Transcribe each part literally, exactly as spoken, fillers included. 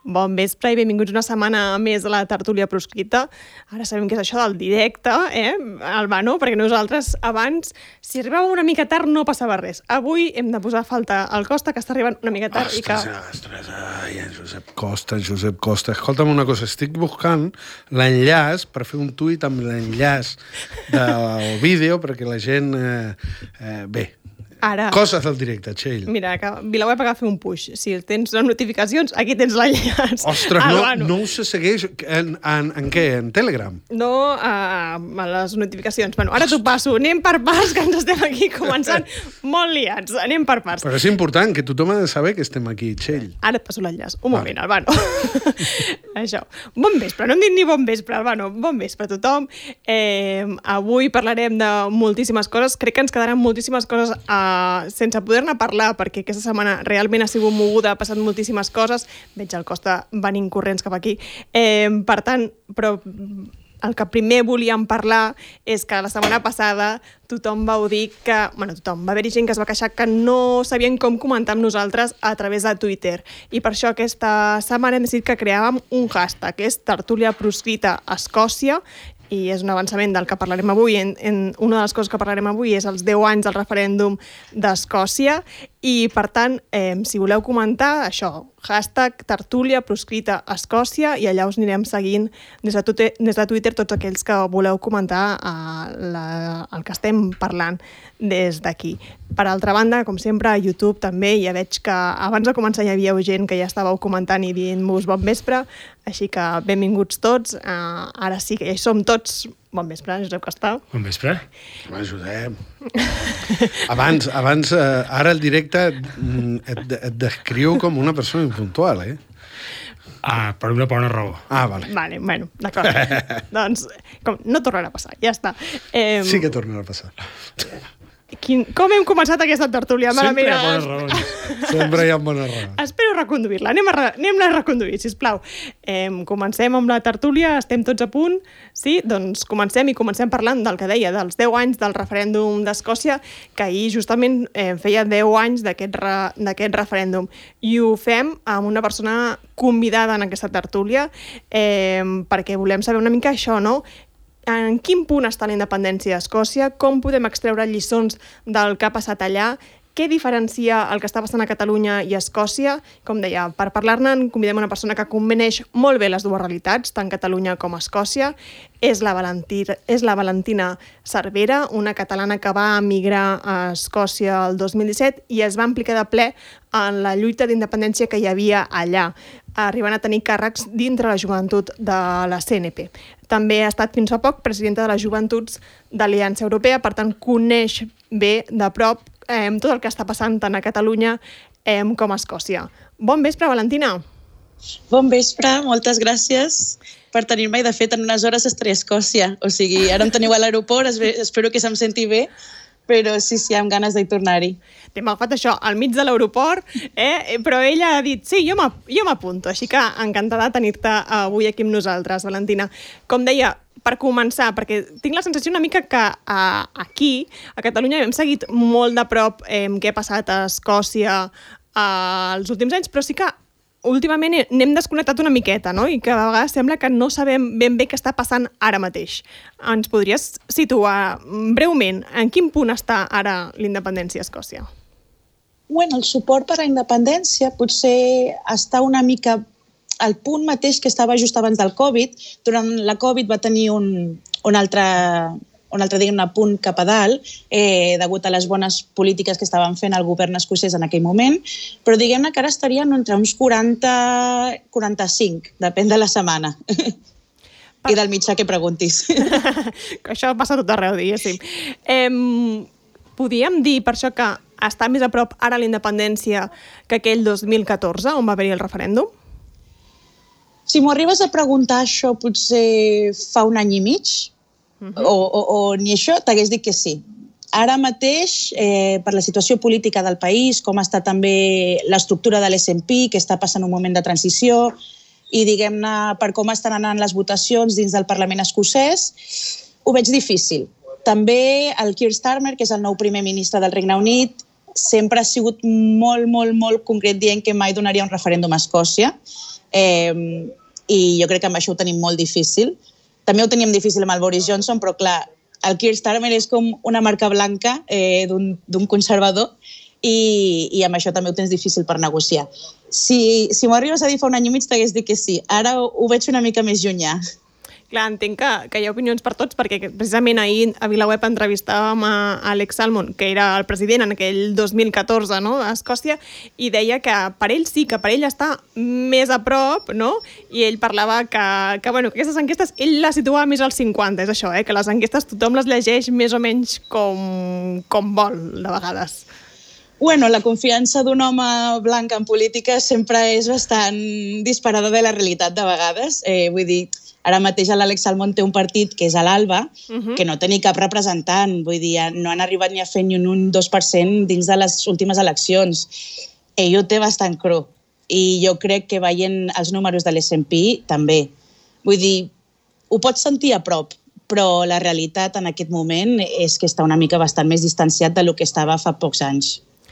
Bon vespre i benvinguts una setmana més a la tertúlia proscrita. Ara sabem què és això del directe, eh, Albano? Perquè nosaltres abans, si arribava una mica tard, no passava res. Avui hem de posar a falta al Costa, que està arribant una mica tard. Ostres, i que... ostres, ai, en Josep Costa, en Josep Costa. Escolta'm una cosa, estic buscant l'enllaç per fer un tuit amb l'enllaç del vídeo perquè la gent... Eh, eh, bé, Ara, coses del directe, Txell. mira, que VilaWeb ha de fer un push. Si tens notificacions, aquí tens l'enllaç. Ostres, no, no us segueix en, en, en què? En Telegram? No a, a les notificacions. Bueno, ara t'ho passo. Anem per parts, que ens estem aquí començant molt liats. Anem per parts. Però és important, que tothom ha de saber que estem aquí, Txell. Ara et passo l'enllaç. Un moment, Albano. Això. Bon vespre. No hem dit ni bon vespre, Albano. Bon vespre a tothom. Eh, avui parlarem de moltíssimes coses. Crec que ens quedaran moltíssimes coses a sense poder-ne parlar, perquè aquesta setmana realment ha sigut moguda, ha passat moltíssimes coses. Veig el Costa venint corrents cap aquí. Eh, per tant, però el que primer volíem parlar és que la setmana passada tothom vau dir que... Bueno, tothom, va haver-hi gent que es va queixar que no sabien com comentar amb nosaltres a través de Twitter. I per això aquesta setmana hem decidit que creàvem un hashtag, que és Tertúlia Proscrita Escòcia, i és un avançament del que parlarem avui. En, en una de les coses que parlarem avui és els deu anys del referèndum d'Escòcia, i per tant, eh, si voleu comentar, això, hashtag Tertúlia Proscrita Escòcia, i allà us anirem seguint des de, tute, des de Twitter tots aquells que voleu comentar eh, la, el que estem parlant des d'aquí. Per altra banda, com sempre, a YouTube també ja veig que abans de començar hi havia gent que ja estàveu comentant i dient-vos bon vespre, així que benvinguts tots. Uh, ara sí que ja hi som tots. Bon vespre, Josep Costa. Bon vespre. Home, Josep. Abans, abans eh, ara el directe et, et descriu com una persona impuntual, eh? Ah, per una bona raó. Ah, vale. Vale, bueno, d'acord. Doncs, com, no tornarà a passar, ja està. Eh, Sí que tornarà a passar. Quin, com hem començat aquesta tertúlia? Sempre hi ha Mira, bones raons. Sempre hi ha bones raons. espero reconduir-la. Anem a, re, anem a reconduir, sisplau. Eh, comencem amb la tertúlia, estem tots a punt. Sí, doncs comencem i comencem parlant del que deia, dels deu anys del referèndum d'Escòcia, que ahir justament eh, feia deu anys d'aquest re, d'aquest referèndum. I ho fem amb una persona convidada en aquesta tertúlia, eh, perquè volem saber una mica això, no? En quin punt està la independència d'Escòcia, com podem extreure lliçons del que ha passat allà, què diferencia el que està passant a Catalunya i a Escòcia. Com deia, per parlar-ne convidem una persona que conveneix molt bé les dues realitats, tant Catalunya com Escòcia. És la, Valentí, és la Valentina Cervera, una catalana que va emigrar a Escòcia el dos mil disset i es va implicar de ple en la lluita d'independència que hi havia allà, arribant a tenir càrrecs dintre la joventut de la C N P. També ha estat fins fa poc presidenta de les joventuts d'Aliança Europea, per tant coneix bé de prop eh, tot el que està passant tant a Catalunya eh, com a Escòcia. Bon vespre, Valentina. Bon vespre, moltes gràcies per tenir-me, i de fet en unes hores estaré a Escòcia. O sigui, ara em teniu a l'aeroport, espero que se'm senti bé, però sí, sí, amb ganes de tornar-hi. T'hem agafat això al mig de l'aeroport, eh? Però ella ha dit, sí, jo m'apunto, així que encantada de tenir-te avui aquí amb nosaltres, Valentina. Com deia, per començar, perquè tinc la sensació una mica que eh, aquí, a Catalunya, hem seguit molt de prop eh, què ha passat a Escòcia eh, els últims anys, però sí que últimament n'hem desconnectat una miqueta, no? I que a vegades sembla que no sabem ben bé què està passant ara mateix. Ens podries situar breument en quin punt està ara l'independència a Escòcia? Bueno, el suport per a la independència potser està una mica al punt mateix que estava just abans del Covid. Durant la Covid va tenir un, un altre... un altre diguem, punt cap a dalt, eh, degut a les bones polítiques que estaven fent el govern escocès en aquell moment, però diguem-ne que ara estarien entre uns quaranta quaranta-cinc, depèn de la setmana. Per... I del mitjà que preguntis. Això passa tot arreu, diguéssim. Eh, podríem dir per això que està més a prop ara la independència que aquell dos mil catorze, on va haver-hi el referèndum? Si m'ho arribes a preguntar això potser fa un any i mig, Uh-huh. o, o, o ni això, t'hagués dit que sí. Ara mateix, eh, per la situació política del país, com està també l'estructura de l'S and P, que està passant un moment de transició, i diguem-ne per com estan anant les votacions dins del Parlament escocès, ho veig difícil. També el Keir Starmer, que és el nou primer ministre del Regne Unit, sempre ha sigut molt, molt, molt concret dient que mai donaria un referèndum a Escòcia. Eh, I jo crec que amb això ho tenim molt difícil. També ho teníem difícil amb el Boris Johnson, però clar, el Keir Starmer és com una marca blanca eh, d'un conservador i, i amb això també ho tens difícil per negociar. Si, si m'ho arribes a dir fa un any i mig, t'hagués dit que sí. Ara ho, ho veig una mica més llunyà. Clar, entenc que, que hi ha opinions per tots, perquè precisament ahir a VilaWeb entrevistàvem a Alex Salmond, que era el president en aquell dos mil catorze, no?, a Escòcia, i deia que per ell sí, que per ell està més a prop, no?, i ell parlava que, que, bueno, que aquestes enquestes ell les situava més als cinquanta, és això, eh?, que les enquestes tothom les llegeix més o menys com, com vol, de vegades. Bueno, la confiança d'un home blanc en política sempre és bastant disparada de la realitat de vegades. Eh, vull dir, ara mateix l'Àlex Salmond té un partit que és a l'Alba, uh-huh. que no té ni cap representant, vull dir, no han arribat ni a fer ni un dos per cent dins de les últimes eleccions. Ell ho té bastant cru i jo crec que veient els números de l'S and P també. Vull dir, ho pots sentir a prop, però la realitat en aquest moment és que està una mica bastant més distanciat de lo que estava fa pocs anys.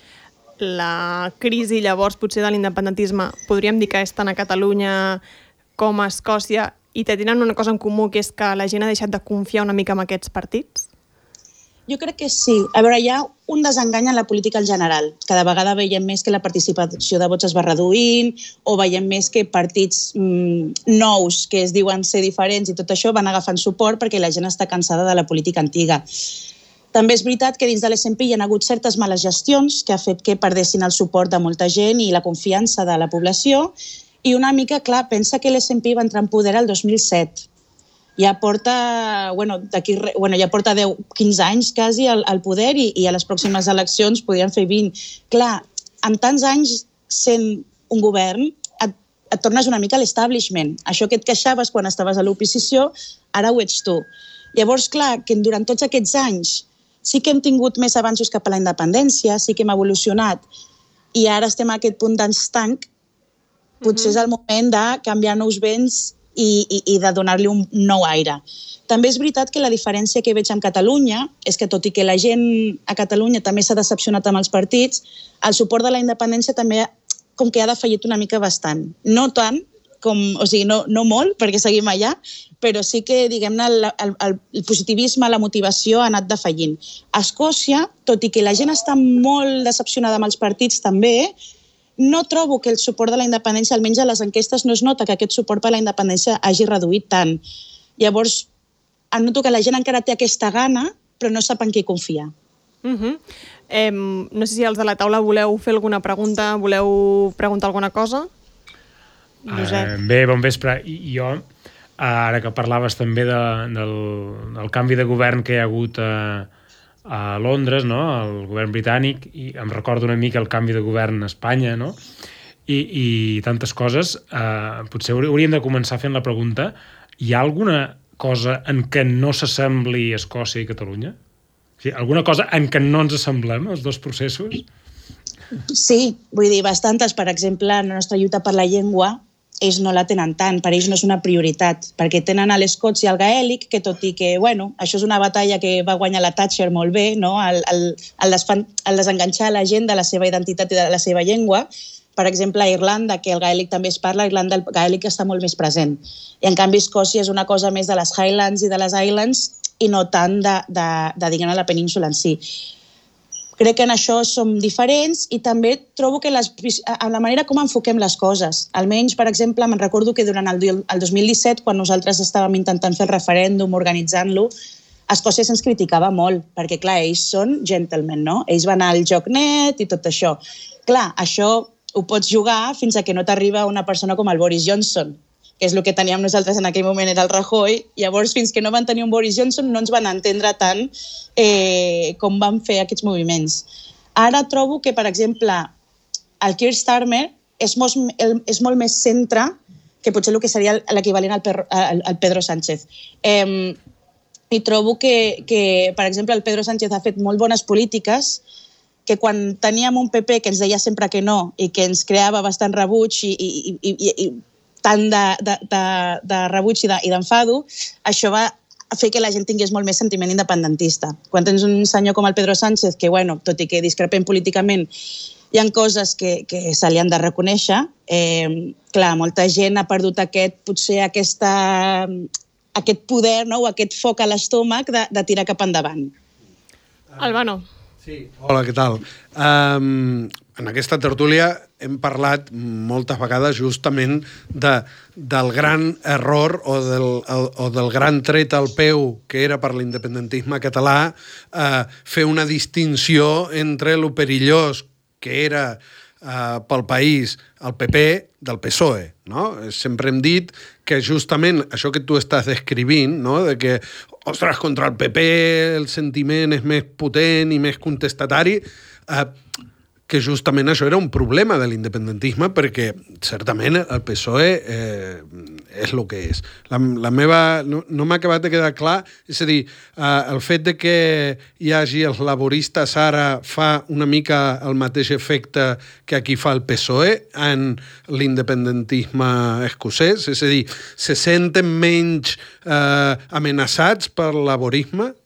La crisi, llavors, potser de l'independentisme, podríem dir que és tant a Catalunya com a Escòcia, i tenen una cosa en comú, que és que la gent ha deixat de confiar una mica en aquests partits? Jo crec que sí. A veure, hi ha un desengany en la política en general. Cada vegada veiem més que la participació de vots es va reduint, o veiem més que partits mmm, nous, que es diuen ser diferents, i tot això van agafant suport perquè la gent està cansada de la política antiga. També és veritat que dins de l'S and P hi ha hagut certes males gestions que ha fet que perdessin el suport de molta gent i la confiança de la població. I una mica, clar, pensa que l'S and P va entrar en poder el dos mil set. Ja porta, bueno, d'aquí, bueno, ja porta deu, quinze anys quasi al, al poder i, i a les pròximes eleccions podrien fer vint. Clar, amb tants anys sent un govern, et, et tornes una mica a l'establishment. Això que et queixaves quan estaves a l'oposició, ara ho ets tu. Llavors, clar, que durant tots aquests anys sí que hem tingut més avanços cap a la independència, sí que hem evolucionat i ara estem a aquest punt d'estanc. Potser és el moment de canviar nous vents i, i, i de donar-li un nou aire. També és veritat que la diferència que veig amb Catalunya és que, tot i que la gent a Catalunya també s'ha decepcionat amb els partits, el suport de la independència també com que ha defallit una mica bastant. No tant, com, o sigui, no, no molt, perquè seguim allà, però sí que, diguem-ne, el, el, el positivisme, la motivació ha anat defallint. A Escòcia, tot i que la gent està molt decepcionada amb els partits també, no trobo que el suport de la independència, almenys a les enquestes, no es nota que aquest suport per a la independència hagi reduït tant. Llavors, noto que la gent encara té aquesta gana, però no sap en qui confiar. Uh-huh. eh, no sé si els de la taula voleu fer alguna pregunta, voleu preguntar alguna cosa? Uh, bé, bon vespre. I jo, ara que parlaves també de, del, del canvi de govern que hi ha hagut a, a Londres, no?, el govern britànic, i em recordo una mica el canvi de govern a Espanya, no?, i, i tantes coses, uh, potser hauríem de començar fent la pregunta, hi ha alguna cosa en què no s'assembli Escòcia i Catalunya? O sigui, alguna cosa en què no ens assemblem, els dos processos? Sí, vull dir, bastantes. Per exemple, la nostra lluita per la llengua, ells no la tenen tant, per ells no és una prioritat, perquè tenen a l'Escots i el gaèlic, que tot i que, bueno, això és una batalla que va guanyar la Thatcher molt bé, no?, el, el, el, desfan, el desenganxar la gent de la seva identitat i de la seva llengua. Per exemple, a Irlanda, que el gaèlic també es parla, a Irlanda el gaèlic està molt més present. I en canvi Escòcia és una cosa més de les Highlands i de les Islands i no tant de, de, de diguem-ne, la península en si. Crec que en això som diferents i també trobo que les, en la manera com enfoquem les coses. Almenys, per exemple, me'n recordo que durant el, el dos mil disset, quan nosaltres estàvem intentant fer el referèndum, organitzant-lo, Escòcia se'ns criticava molt, perquè, clar, ells són gentlemen, no? Ells van al joc net i tot això. Clar, això ho pots jugar fins a que no t'arriba una persona com el Boris Johnson, que és el que teníem nosaltres en aquell moment, era el Rajoy. Llavors, fins que no van tenir un Boris Johnson, no ens van entendre tant eh, com van fer aquests moviments. Ara trobo que, per exemple, el Keir Starmer és molt, és molt més centre que potser el que seria l'equivalent al, al, al Pedro Sánchez. Eh, I trobo que, que, per exemple, el Pedro Sánchez ha fet molt bones polítiques, que quan teníem un P P que ens deia sempre que no i que ens creava bastant rebuig i, i, i, i, i tant de, de, de, de rebuig i d'enfado, això va fer que la gent tingués molt més sentiment independentista. Quan tens un senyor com el Pedro Sánchez, que, bueno, tot i que discrepem políticament, hi ha coses que, que se li han de reconèixer. Eh, clar, molta gent ha perdut aquest, potser aquesta, aquest poder, no? O aquest foc a l'estómac de, de tirar cap endavant. Albano. Sí. Hola, què tal? Um, en aquesta tertúlia hem parlat moltes vegades justament de, del gran error o del, el, o del gran tret al peu que era per l'independentisme català uh, fer una distinció entre lo perillós que era uh, pel país el P P del P S O E, no? Sempre hem dit que justament això que tu estàs descrivint, no? De que, ostres, contra el P P el sentiment és més potent i més contestatari, eh, que justament això era un problema de l'independentisme perquè certament el P S O E eh, és el que és. La, la meva, no, no m'ha acabat de quedar clar, és a dir, eh, el fet de que hi hagi els laboristes ara fa una mica el mateix efecte que aquí fa el P S O E en l'independentisme escocès, és a dir, se senten menys eh, amenaçats per el laborisme?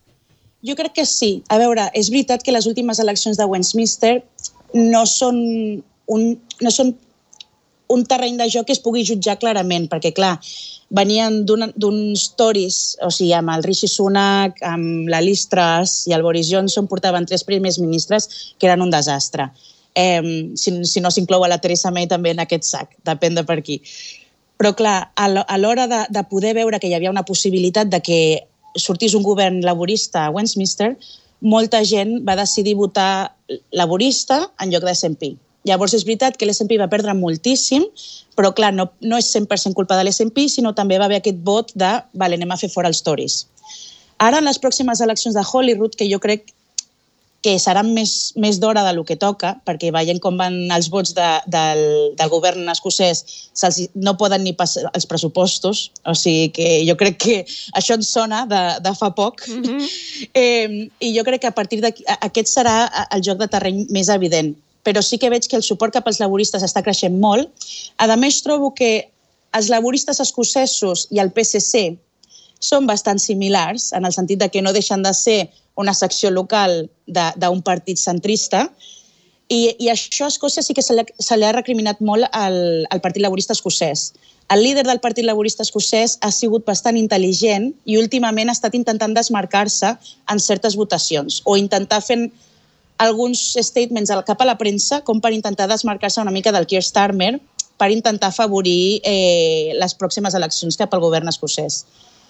Jo crec que sí. A veure, és veritat que les últimes eleccions de Westminster no són un, no són un terreny de joc que es pugui jutjar clarament, perquè, clar, venien d'uns Tories, o sigui, amb el Rishi Sunak, amb la Liz Truss i el Boris Johnson, portaven tres primers ministres que eren un desastre. Eh, si, si no s'inclou a la Theresa May també en aquest sac, depèn de per qui. Però, clar, a l'hora de, de poder veure que hi havia una possibilitat de que sortís un govern laborista a Westminster, molta gent va decidir votar laborista en lloc de S and P. Llavors és veritat que l'S and P va perdre moltíssim, però clar, no, no és cent per cent culpa de l'S and P, sinó també va haver aquest vot de vale, anem a fer fora els Tories. Ara, en les pròximes eleccions de Holyrood, que jo crec que seran més, més d'hora del que toca, perquè veient com van els vots de, del, del govern escocès, no poden ni passar els pressupostos, o sigui que jo crec que això ens sona de, de fa poc, mm-hmm. eh, i jo crec que a partir d'aquí aquest serà el joc de terreny més evident. Però sí que veig que el suport cap als laboristes està creixent molt. A més, trobo que els laboristes escocesos i el P S C són bastant similars, en el sentit de que no deixen de ser una secció local d'un partit centrista, i, i això a Escòcia sí que se li, se li ha recriminat molt al, al Partit Laborista Escocès. El líder del Partit Laborista Escocès ha sigut bastant intel·ligent i últimament ha estat intentant desmarcar-se en certes votacions o intentar fent alguns statements cap a la premsa com per intentar desmarcar-se una mica del Keir Starmer per intentar afavorir eh, les pròximes eleccions cap al govern escocès.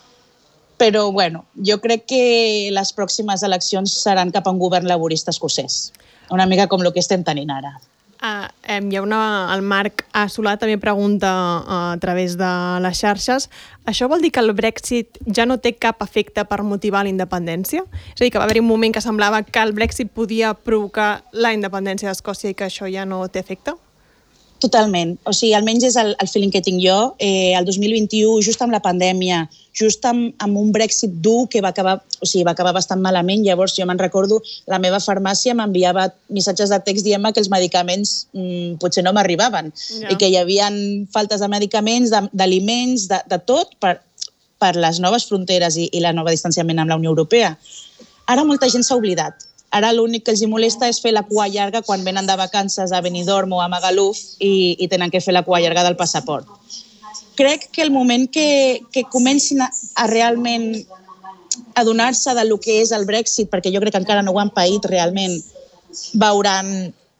Però, bueno, jo crec que les pròximes eleccions seran cap a un govern laborista escocès. Una mica com el que estem tenint ara. Uh, eh, hi ha una, el Marc A. Solà també pregunta uh, a través de les xarxes, això vol dir que el Brexit ja no té cap efecte per motivar la independència? És a dir, que va haver-hi un moment que semblava que el Brexit podia provocar la independència d'Escòcia i que això ja no té efecte? Totalment. O sigui, almenys és el, el feeling que tinc jo. Eh, el dos mil vint-i-u, just amb la pandèmia, just amb, amb un Brexit dur que va acabar, o sigui, va acabar bastant malament, llavors jo me'n recordo, la meva farmàcia m'enviava missatges de text dient-me que els medicaments mm, potser no m'arribaven ja. I que hi havia faltes de medicaments, d'aliments, de, de tot per, per les noves fronteres i, i la nova distanciament amb la Unió Europea. Ara molta gent s'ha oblidat. Ara l'únic que els molesta és fer la cua llarga quan venen de vacances a Benidorm o a Magaluf i, i tenen que fer la cua llarga del passaport. Crec que el moment que, que comencin a, a realment adonar-se del que és el Brexit, perquè jo crec que encara no ho han paït realment, veuran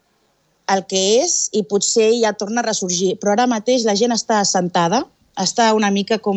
el que és i potser ja torna a ressorgir. Però ara mateix la gent està assentada, està una mica com,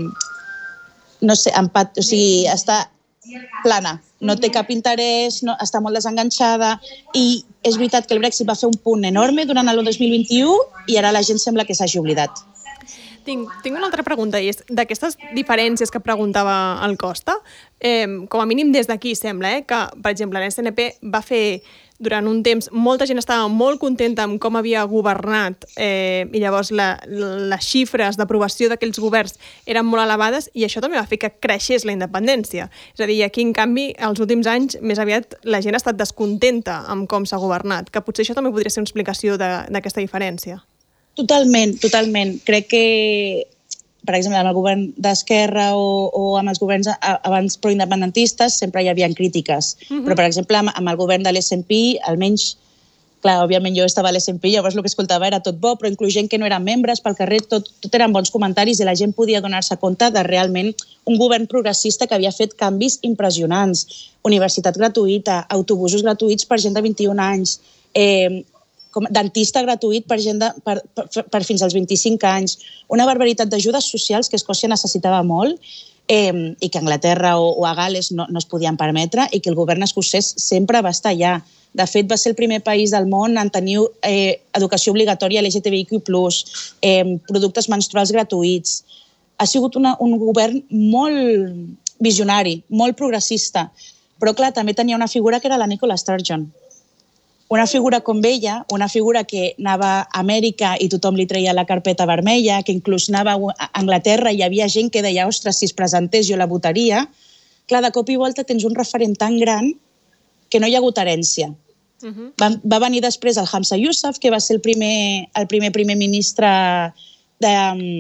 no sé, empat, o sigui, està plana. No té cap interès, no, està molt desenganxada i és veritat que el Brexit va fer un punt enorme durant el dos mil vint-i-u i ara la gent sembla que s'hagi oblidat. Tinc, tinc una altra pregunta i és d'aquestes diferències que preguntava el Costa, eh, com a mínim des d'aquí sembla eh, que, per exemple, l'S N P va fer durant un temps, molta gent estava molt contenta amb com havia governat eh, i llavors la, les xifres d'aprovació d'aquells governs eren molt elevades i això també va fer que creixés la independència. És a dir, aquí, en canvi, els últims anys, més aviat, la gent ha estat descontenta amb com s'ha governat, que potser això també podria ser una explicació d'aquesta diferència. Totalment, totalment. Crec que, per exemple, amb el govern d'Esquerra o, o amb els governs abans proindependentistes sempre hi havia crítiques. Uh-huh. Però, per exemple, amb, amb el govern de l'S and P, almenys clar, òbviament jo estava a l'S and P, llavors el que escoltava era tot bo, però inclús gent que no eren membres pel carrer, tot, tot eren bons comentaris i la gent podia donar-se compte de realment un govern progressista que havia fet canvis impressionants. Universitat gratuïta, autobusos gratuïts per gent de vint-i-un anys, eh, com dentista gratuït per gent de, per, per, per fins als vint-i-cinc anys, una barbaritat d'ajudes socials que Escòcia necessitava molt eh, i que a Anglaterra o, o a Gales no, no es podien permetre i que el govern escocès sempre va estar allà. De fet, va ser el primer país del món en tenir eh, educació obligatòria L G T B I Q plus, eh, productes menstruals gratuïts. Ha sigut una, un govern molt visionari, molt progressista, però clar, també tenia una figura que era la Nicola Sturgeon. Una figura com ella, una figura que anava a Amèrica i tothom li treia la carpeta vermella, que inclús anava a Anglaterra i hi havia gent que deia, ostres, si es presentés jo la votaria. Clar, de cop i volta tens un referent tan gran que no hi ha hagut herència. Uh-huh. Va, va venir després el Hamza Yousaf, que va ser el primer, el primer primer ministre de,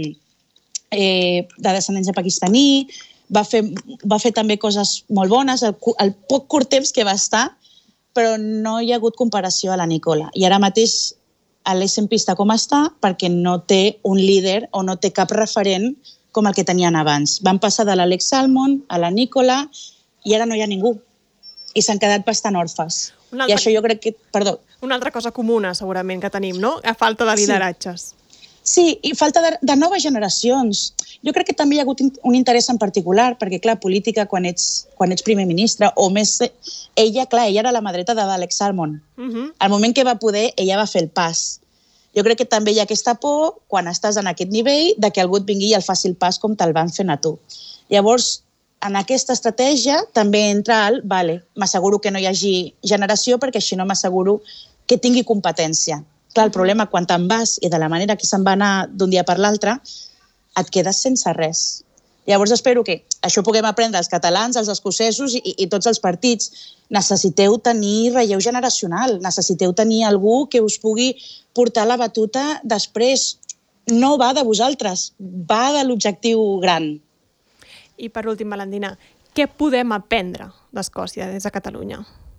eh, de descendència pakistaní, va fer, va fer també coses molt bones, el, el poc curt temps que va estar, però no hi ha hagut comparació a la Nicola. I ara mateix l'S and P està com està perquè no té un líder o no té cap referent com el que tenien abans. Van passar de l'Alex Salmond a la Nicola i ara no hi ha ningú. I s'han quedat bastant orfes. Altra... I això jo crec que... Perdó. Una altra cosa comuna, segurament, que tenim, no? A falta de lideratges. Sí. Sí, i falta de, de noves generacions. Jo crec que també hi ha hagut un interès en particular, perquè, clar, política, quan ets, quan ets primer ministre, o més... Ella, clar, ella era la mà dreta de l'Alex Salmond. Uh-huh. Al moment que va poder, ella va fer el pas. Jo crec que també hi ha aquesta por, quan estàs en aquest nivell, de que algú et vingui i el faci el pas com te'l van fent a tu. Llavors, en aquesta estratègia també entra el, vale, m'asseguro que no hi hagi generació, perquè així no m'asseguro que tingui competència. Clar, el problema, quan te'n vas i de la manera que se'n va anar d'un dia per l'altre, et quedes sense res. Llavors espero que això puguem aprendre els catalans, els escocesos i, i tots els partits. Necessiteu tenir relleu generacional, necessiteu tenir algú que us pugui portar la batuta després. No va de vosaltres, va de l'objectiu gran. I per últim, Valentina, què podem aprendre d'Escòcia des de Catalunya?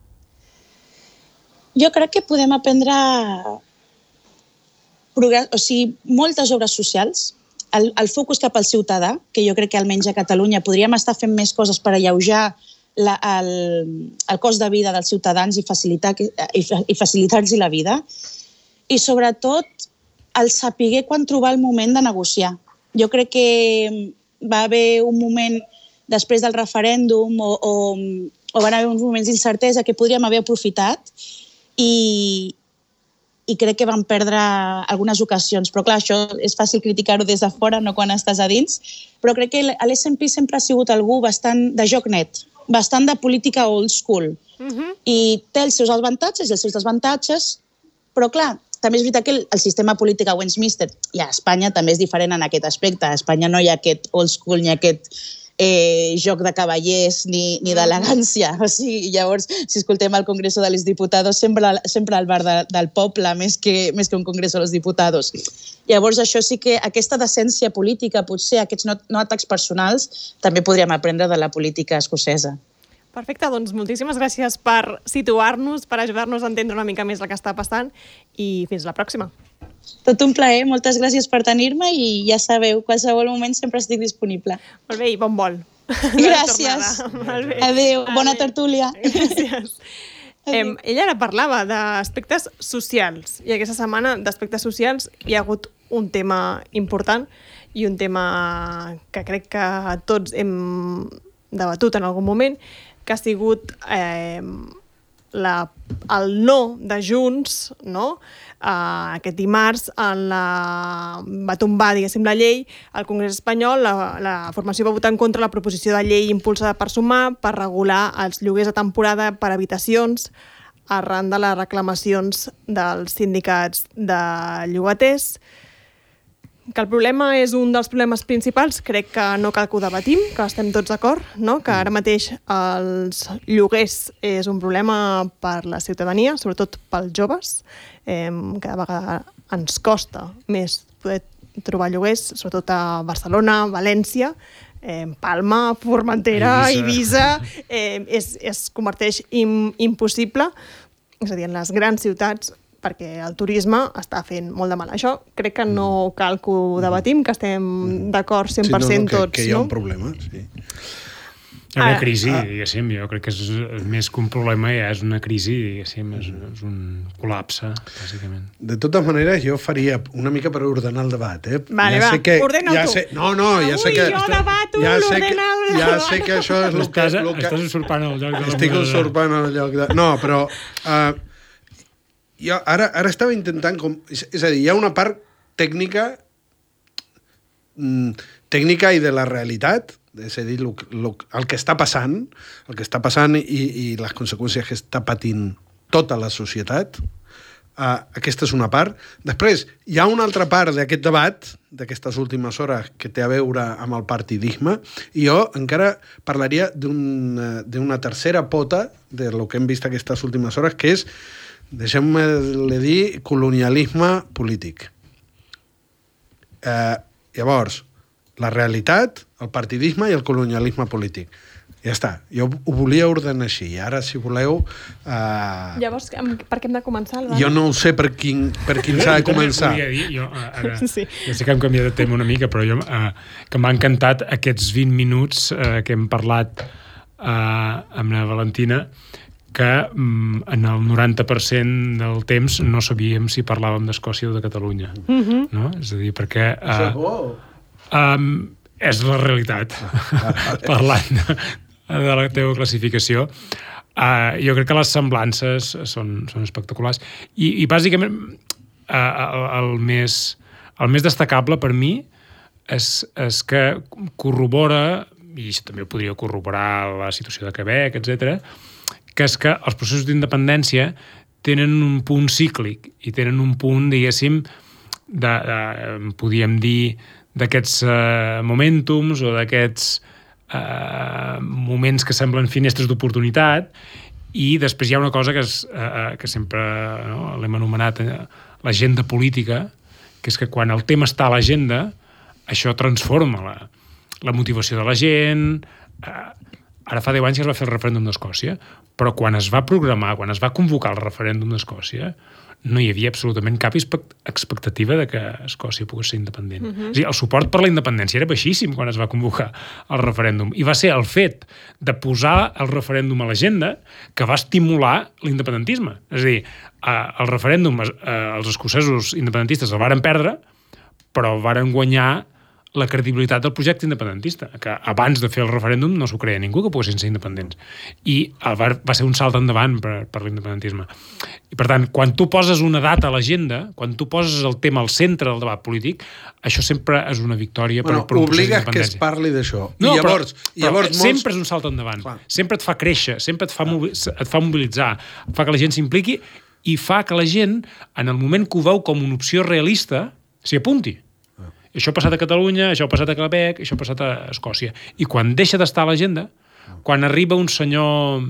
Jo crec que podem aprendre o sigui, moltes obres socials, el, el focus cap al ciutadà, que jo crec que almenys a Catalunya podríem estar fent més coses per alleujar la, el, el cost de vida dels ciutadans i, facilitar, i, i facilitar-los la vida. I sobretot el saber quan trobar el moment de negociar. Jo crec que va haver un moment després del referèndum o, o, o van haver uns moments d'incertesa que podríem haver aprofitat i, i crec que van perdre algunes ocasions. Però clar, això és fàcil criticar-ho des de fora, no quan estàs a dins. Però crec que l'S and P sempre ha sigut algú bastant de joc net, bastant de política old school. Uh-huh. I té els seus avantatges i els seus desavantatges, però clar, també és veritat que el, el sistema polític a Westminster i a Espanya també és diferent en aquest aspecte. A Espanya no hi ha aquest old school ni aquest eh, joc de cavallers ni, ni d'elegància. O sigui, llavors, si escoltem el Congreso de los Diputados, sempre, sempre al bar de, del poble, més que, més que un Congreso de los Diputados. Llavors, això sí que aquesta decència política, potser aquests no, no atacs personals, també podríem aprendre de la política escocesa. Perfecte, doncs moltíssimes gràcies per situar-nos, per ajudar-nos a entendre una mica més el que està passant i fins la pròxima. Tot un plaer, moltes gràcies per tenir-me i ja sabeu, qualsevol moment sempre estic disponible. Molt bé, i bon vol. Gràcies. Adéu, bona tertúlia. Gràcies. Em, ella ara parlava d'aspectes socials i aquesta setmana d'aspectes socials hi ha hagut un tema important i un tema que crec que tots hem debatut en algun moment, que ha sigut eh, la, el no de Junts, no? Uh, aquest dimarts en la, va tombar, diguéssim, la llei al Congrés espanyol, la, la formació va votar en contra la proposició de llei impulsada per Sumar per regular els lloguers de temporada per habitacions arran de les reclamacions dels sindicats de llogaters. Que el problema és un dels problemes principals, crec que no cal que ho debatim, que estem tots d'acord, no? Que ara mateix els lloguers és un problema per la ciutadania, sobretot pels joves. Eh, cada vegada ens costa més poder trobar lloguers, sobretot a Barcelona, València, eh, Palma, Formentera, Eivissa, eh, es, es converteix im, impossible. És a dir, en les grans ciutats perquè el turisme està fent molt de mal. Això crec que no cal que ho debatim, que estem d'acord cent per cent sí, no, no, tots. Que, que hi ha no? un problema, sí. Hi ha una crisi, diguéssim, jo crec que és més que un problema, ja és una crisi, diguéssim, és, és un col·lapse, bàsicament. De totes maneres, jo faria una mica per ordenar el debat, eh? Vale, ja va, sé que, ordena-ho ja tu. sé, no, no, ja sé Avui que... jo debato ja sé que, l'ordenar el ja debat. sé que això és el que... Estàs, el que estàs usurpant el lloc de la estic moneda. usurpant el lloc de... No, però... Uh, jo ara, ara estava intentant... Com, és, és a dir, hi ha una part tècnica mm, tècnica i de la realitat, és a dir, lo, lo, el que està passant, el que està passant i, i les conseqüències que està patint tota la societat, uh, aquesta és una part. Després, hi ha una altra part d'aquest debat, d'aquestes últimes hores, que té a veure amb el partidisme, i jo encara parlaria d'una un, tercera pota de lo que hem vist aquestes últimes hores, que és, deixem-me dir, colonialisme polític. Uh, llavors, la realitat, el partidisme i el colonialisme polític. Ja està. Jo ho volia ordenar així. Ara, si voleu... Uh... Llavors, per què hem de començar? El jo no ho sé per quin, per quin s'ha de començar. Jo dir, jo, ara, sí. jo sé que hem canviat de tema una mica, però jo, uh, que m'ha encantat aquests vint minuts uh, que hem parlat uh, amb la Valentina, que um, en el noranta per cent del temps no sabíem si parlàvem d'Escòcia o de Catalunya. Mm-hmm. No? És a dir, perquè... Uh, Això és bo. Um, és la realitat. Parlant de, de la teva classificació. Uh, jo crec que les semblances són, són espectaculars. I, i bàsicament, uh, el, el, més, el més destacable per mi és, és que corrobora, i això també ho podria corroborar la situació de Quebec, etcètera, que és que els processos d'independència tenen un punt cíclic i tenen un punt, diguéssim, de, de, podríem dir, d'aquests uh, momentums o d'aquests uh, moments que semblen finestres d'oportunitat, i després hi ha una cosa que, és, uh, que sempre no, l'hem anomenat uh, l'agenda política, que és que quan el tema està a l'agenda, això transforma la, la motivació de la gent. Uh, ara fa deu anys que es va fer el referèndum d'Escòcia, però quan es va programar, quan es va convocar el referèndum d'Escòcia, no hi havia absolutament cap expectativa de que Escòcia pogués ser independent. Uh-huh. És a dir, el suport per la independència era baixíssim quan es va convocar el referèndum. I va ser el fet de posar el referèndum a l'agenda que va estimular l'independentisme. És a dir, el referèndum, els escocesos independentistes el varen perdre, però varen guanyar la credibilitat del projecte independentista, que abans de fer el referèndum no s'ho creia ningú que poguessin ser independents. I va, va ser un salt endavant per, per l'independentisme. I per tant, quan tu poses una data a l'agenda, quan tu poses el tema al centre del debat polític, això sempre és una victòria bueno, per, per un procés d'independència. d'independència. Obligues que es parli d'això. No, I llavors, però, i llavors però molts... sempre és un salt endavant. Clar. Sempre et fa créixer, sempre et fa, et fa mobilitzar, fa que la gent s'impliqui i fa que la gent, en el moment que ho veu com una opció realista, s'hi apunti. Això ha passat a Catalunya, això ha passat a Quebec, això ha passat a Escòcia. I quan deixa d'estar a l'agenda, quan arriba un senyor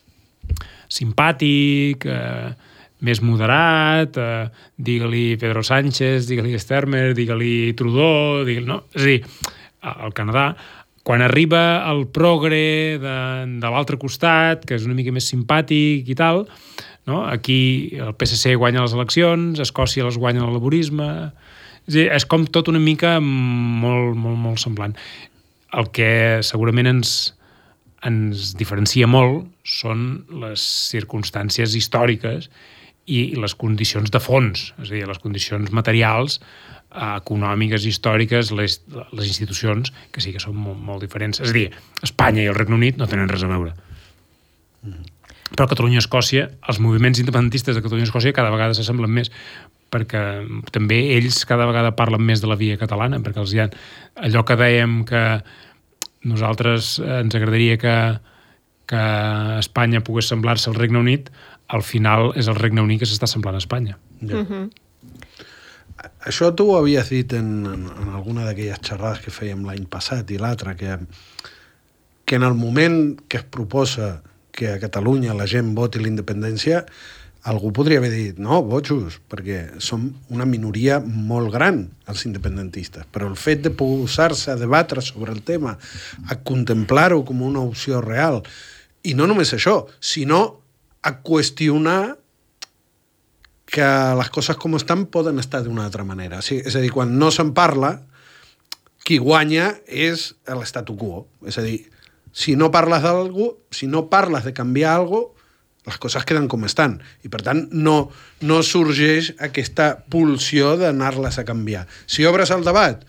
simpàtic, eh, més moderat, eh, digue-li Pedro Sánchez, digue-li Sturmer, digue-li Trudeau, digue no? És a dir, al Canadà, quan arriba el progre de, de l'altre costat, que és una mica més simpàtic i tal, no? Aquí el P S C guanya les eleccions, Escòcia les guanya el laborisme... És dir, és com tot una mica molt, molt, molt semblant. El que segurament ens, ens diferencia molt són les circumstàncies històriques i les condicions de fons, és a dir, les condicions materials, econòmiques, històriques, les, les institucions, que sí que són molt, molt diferents. És a dir, Espanya i el Regne Unit no tenen res a veure. Però Catalunya i Escòcia, els moviments independentistes de Catalunya i Escòcia cada vegada s'assemblen més, perquè també ells cada vegada parlen més de la via catalana, perquè els hi ha allò que dèiem que nosaltres ens agradaria que, que Espanya pogués semblar-se al Regne Unit, al final és el Regne Unit que s'està semblant a Espanya. Ja. Uh-huh. Això tu ho havies dit en, en, en alguna d'aquelles xerrades que fèiem l'any passat i l'altre, que, que en el moment que es proposa que a Catalunya la gent voti la independència, algú podria haver dit, no, bojos, perquè som una minoria molt gran, els independentistes, però el fet de posar-se a debatre sobre el tema, a contemplar-ho com una opció real, i no només això, sinó a qüestionar que les coses com estan poden estar d'una altra manera. Sí, és a dir, quan no se'n parla, qui guanya és l'statu quo. És a dir, si no parles d'algú, si no parles de canviar alguna cosa, les coses queden com estan. I, per tant, no, no sorgeix aquesta pulsió d'anar-les a canviar. Si obres el debat,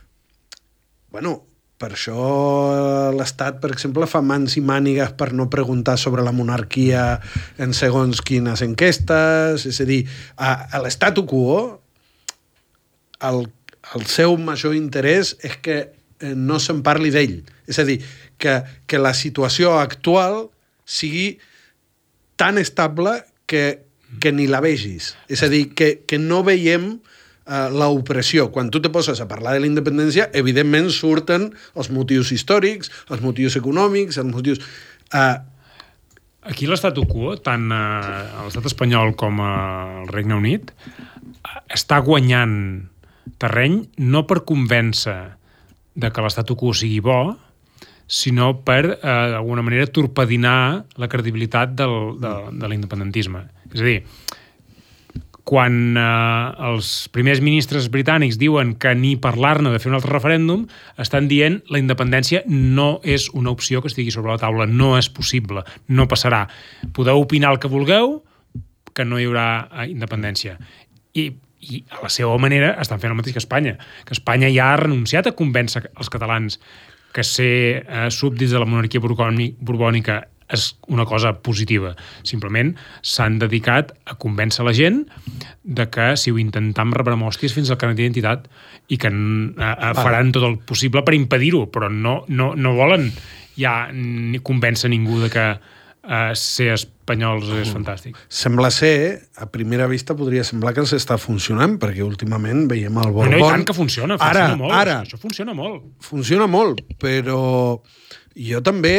bueno, per això l'Estat, per exemple, fa mans i mànigues per no preguntar sobre la monarquia en segons quines enquestes. És a dir, a, a l'statu quo, el, el seu major interès és que no se'n parli d'ell. És a dir, que, que la situació actual sigui tan estable que, que ni la vegis. És a dir, que, que no veiem uh, l'opressió. Quan tu te poses a parlar de la independència, evidentment surten els motius històrics, els motius econòmics, els motius... Uh... Aquí l'statu quo, tant uh, a l'estat espanyol com al Regne Unit, està guanyant terreny no per convèncer de que l'statu quo sigui bo, sinó per, eh, d'alguna manera, torpedinar la credibilitat del, de, de l'independentisme. És a dir, quan eh, els primers ministres britànics diuen que ni parlar-ne de fer un altre referèndum, estan dient la independència no és una opció que estigui sobre la taula, no és possible, no passarà. Podeu opinar el que vulgueu, que no hi haurà independència. I, i a la seva manera estan fent el mateix que Espanya, que Espanya ja ha renunciat a convèncer els catalans que ser eh, súbdits de la monarquia borbònica és una cosa positiva. Simplement s'han dedicat a convèncer la gent de que si ho intentam rebrem hòsties fins al carnet d'identitat i que eh, faran tot el possible per impedir-ho, però no, no, no volen ja ni convèncer ningú de que eh, ser espanyols és fantàstic. Sembla ser, a primera vista podria semblar que els està funcionant, perquè últimament veiem el Borbón... No, i tant que funciona, funciona ara, molt. Ara, això funciona molt. Funciona molt, però jo també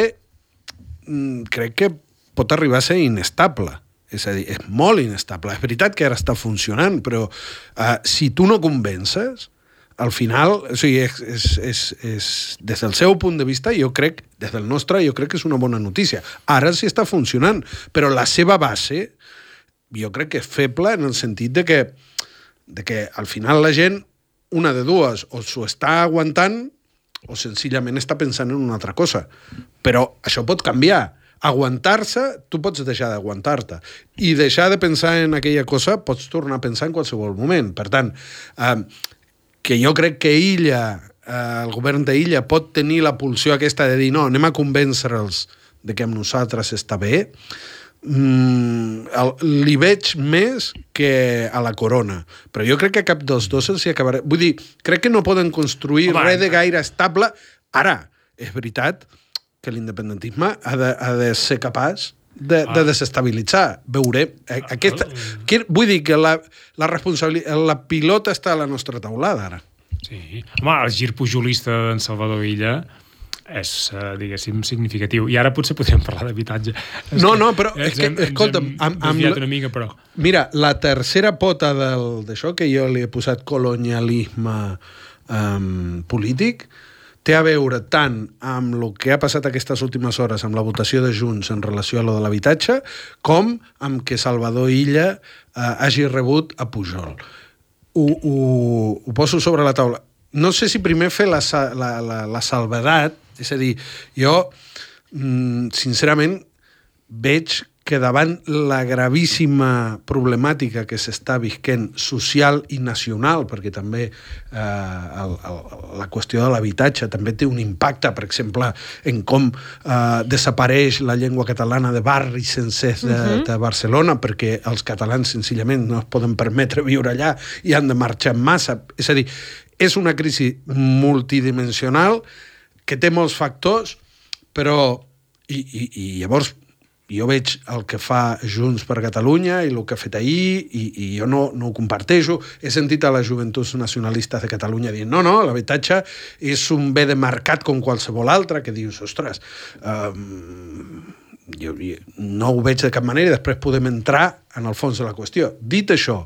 crec que pot arribar a ser inestable. És a dir, és molt inestable. És veritat que ara està funcionant, però uh, si tu no convences, al final, o sigui, és, és, és, és, des del seu punt de vista, jo crec, des del nostre, jo crec que és una bona notícia. Ara sí està funcionant, però la seva base, jo crec que és feble en el sentit de que, de que al final la gent, una de dues, o s'ho està aguantant o senzillament està pensant en una altra cosa. Però això pot canviar. Aguantar-se, tu pots deixar d'aguantar-te. I deixar de pensar en aquella cosa pots tornar a pensar en qualsevol moment. Per tant, eh, que jo crec que Illa, eh, el govern d'Illa, pot tenir la pulsió aquesta de dir no, anem a convèncer-los de que amb nosaltres està bé, mm, el, li veig més que a la corona. Però jo crec que cap dels dos els hi acabarà... Vull dir, crec que no poden construir Home, res de gaire estable. Ara, és veritat que l'independentisme ha de, ha de ser capaç de, ah. de desestabilitzar. Veurem. Aquesta, que, vull dir que la, la, responsabilitat, la pilota està a la nostra taulada, ara. Sí. Home, el gir pujolista d'en Salvador Illa és, diguéssim, significatiu. I ara potser podríem parlar d'habitatge. No, no, però és que, escolta'm... Hem desviat una mica, però... Mira, la tercera pota d'això, que jo li he posat colonialisme um, polític, té a veure tant amb el que ha passat aquestes últimes hores amb la votació de Junts en relació a lo de l'habitatge, com amb que Salvador Illa eh, hagi rebut a Pujol. Ho, ho, ho poso sobre la taula. No sé si primer fer la, la, la, la salvedat, és a dir, jo, mm, sincerament, veig que davant la gravíssima problemàtica que s'està visquent social i nacional, perquè també eh, el, el, la qüestió de l'habitatge també té un impacte, per exemple, en com eh, desapareix la llengua catalana de barris sencers de, uh-huh. de Barcelona, perquè els catalans senzillament no es poden permetre viure allà i han de marxar en massa. És a dir, és una crisi multidimensional que té molts factors, però... I, i, i llavors... Jo veig el que fa Junts per Catalunya i el que ha fet ahir, i, i jo no, no ho comparteixo. He sentit a les joventuts nacionalistes de Catalunya dient no, no, l'habitatge és un bé de mercat com qualsevol altre, que dius, ostres, um, jo, jo no ho veig de cap manera i després podem entrar en el fons de la qüestió. Dit això,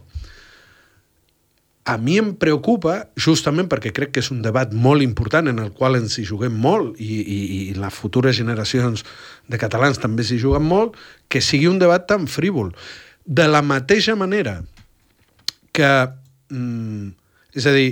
a mi em preocupa, justament perquè crec que és un debat molt important en el qual ens hi juguem molt i, i, i les futures generacions de catalans també s'hi juguen molt, que sigui un debat tan frívol. De la mateixa manera que... Mm, és a dir,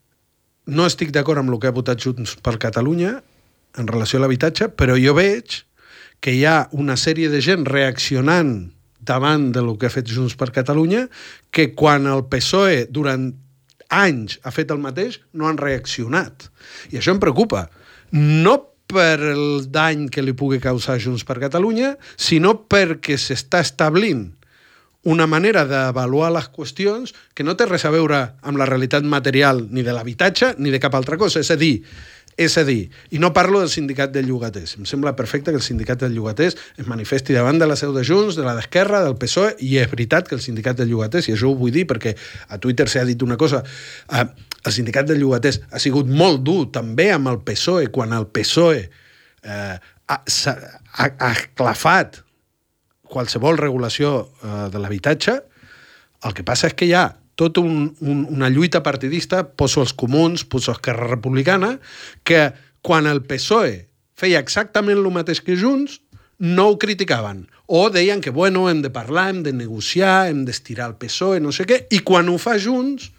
no estic d'acord amb el que ha votat Junts per Catalunya en relació a l'habitatge, però jo veig que hi ha una sèrie de gent reaccionant davant del que ha fet Junts per Catalunya, que quan el P S O E durant anys ha fet el mateix, no han reaccionat. I això em preocupa. No per el dany que li pugui causar Junts per Catalunya, sinó perquè s'està establint una manera d'avaluar les qüestions que no té res a veure amb la realitat material ni de l'habitatge ni de cap altra cosa. És a dir, és a dir, i no parlo del sindicat de llogaters. Em sembla perfecte que el sindicat de llogaters es manifesti davant de la seu de Junts, de la d'Esquerra, del P S O E, i és veritat que el sindicat de llogaters, i això ho vull dir perquè a Twitter s'ha dit una cosa, eh, el sindicat de llogaters ha sigut molt dur també amb el P S O E, quan el P S O E eh, ha, ha, ha esclafat qualsevol regulació eh, de l'habitatge. El que passa és que hi ha tota un, un, una lluita partidista, poso els comuns, poso Esquerra Republicana, que quan el P S O E feia exactament el mateix que Junts, no ho criticaven. O deien que, bueno, hem de parlar, hem de negociar, hem d'estirar el P S O E, no sé què, i quan ho fa Junts,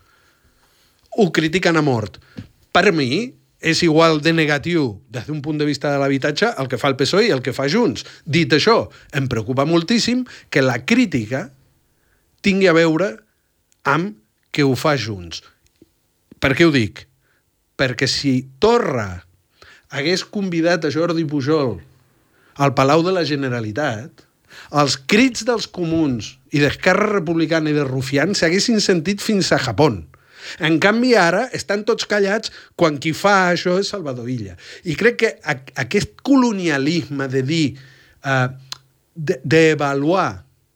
ho critiquen a mort. Per mi, és igual de negatiu des d'un punt de vista de l'habitatge el que fa el P S O E i el que fa Junts. Dit això, em preocupa moltíssim que la crítica tingui a veure amb que ho fa Junts. Per què ho dic? Perquè si Torra hagués convidat a Jordi Pujol al Palau de la Generalitat, els crits dels comuns i d'Esquerra Republicana i de Rufián s'haguessin sentit fins a Japó. En canvi, ara estan tots callats quan qui fa això és Salvador Illa. I crec que aquest colonialisme de dir, eh, d'avaluar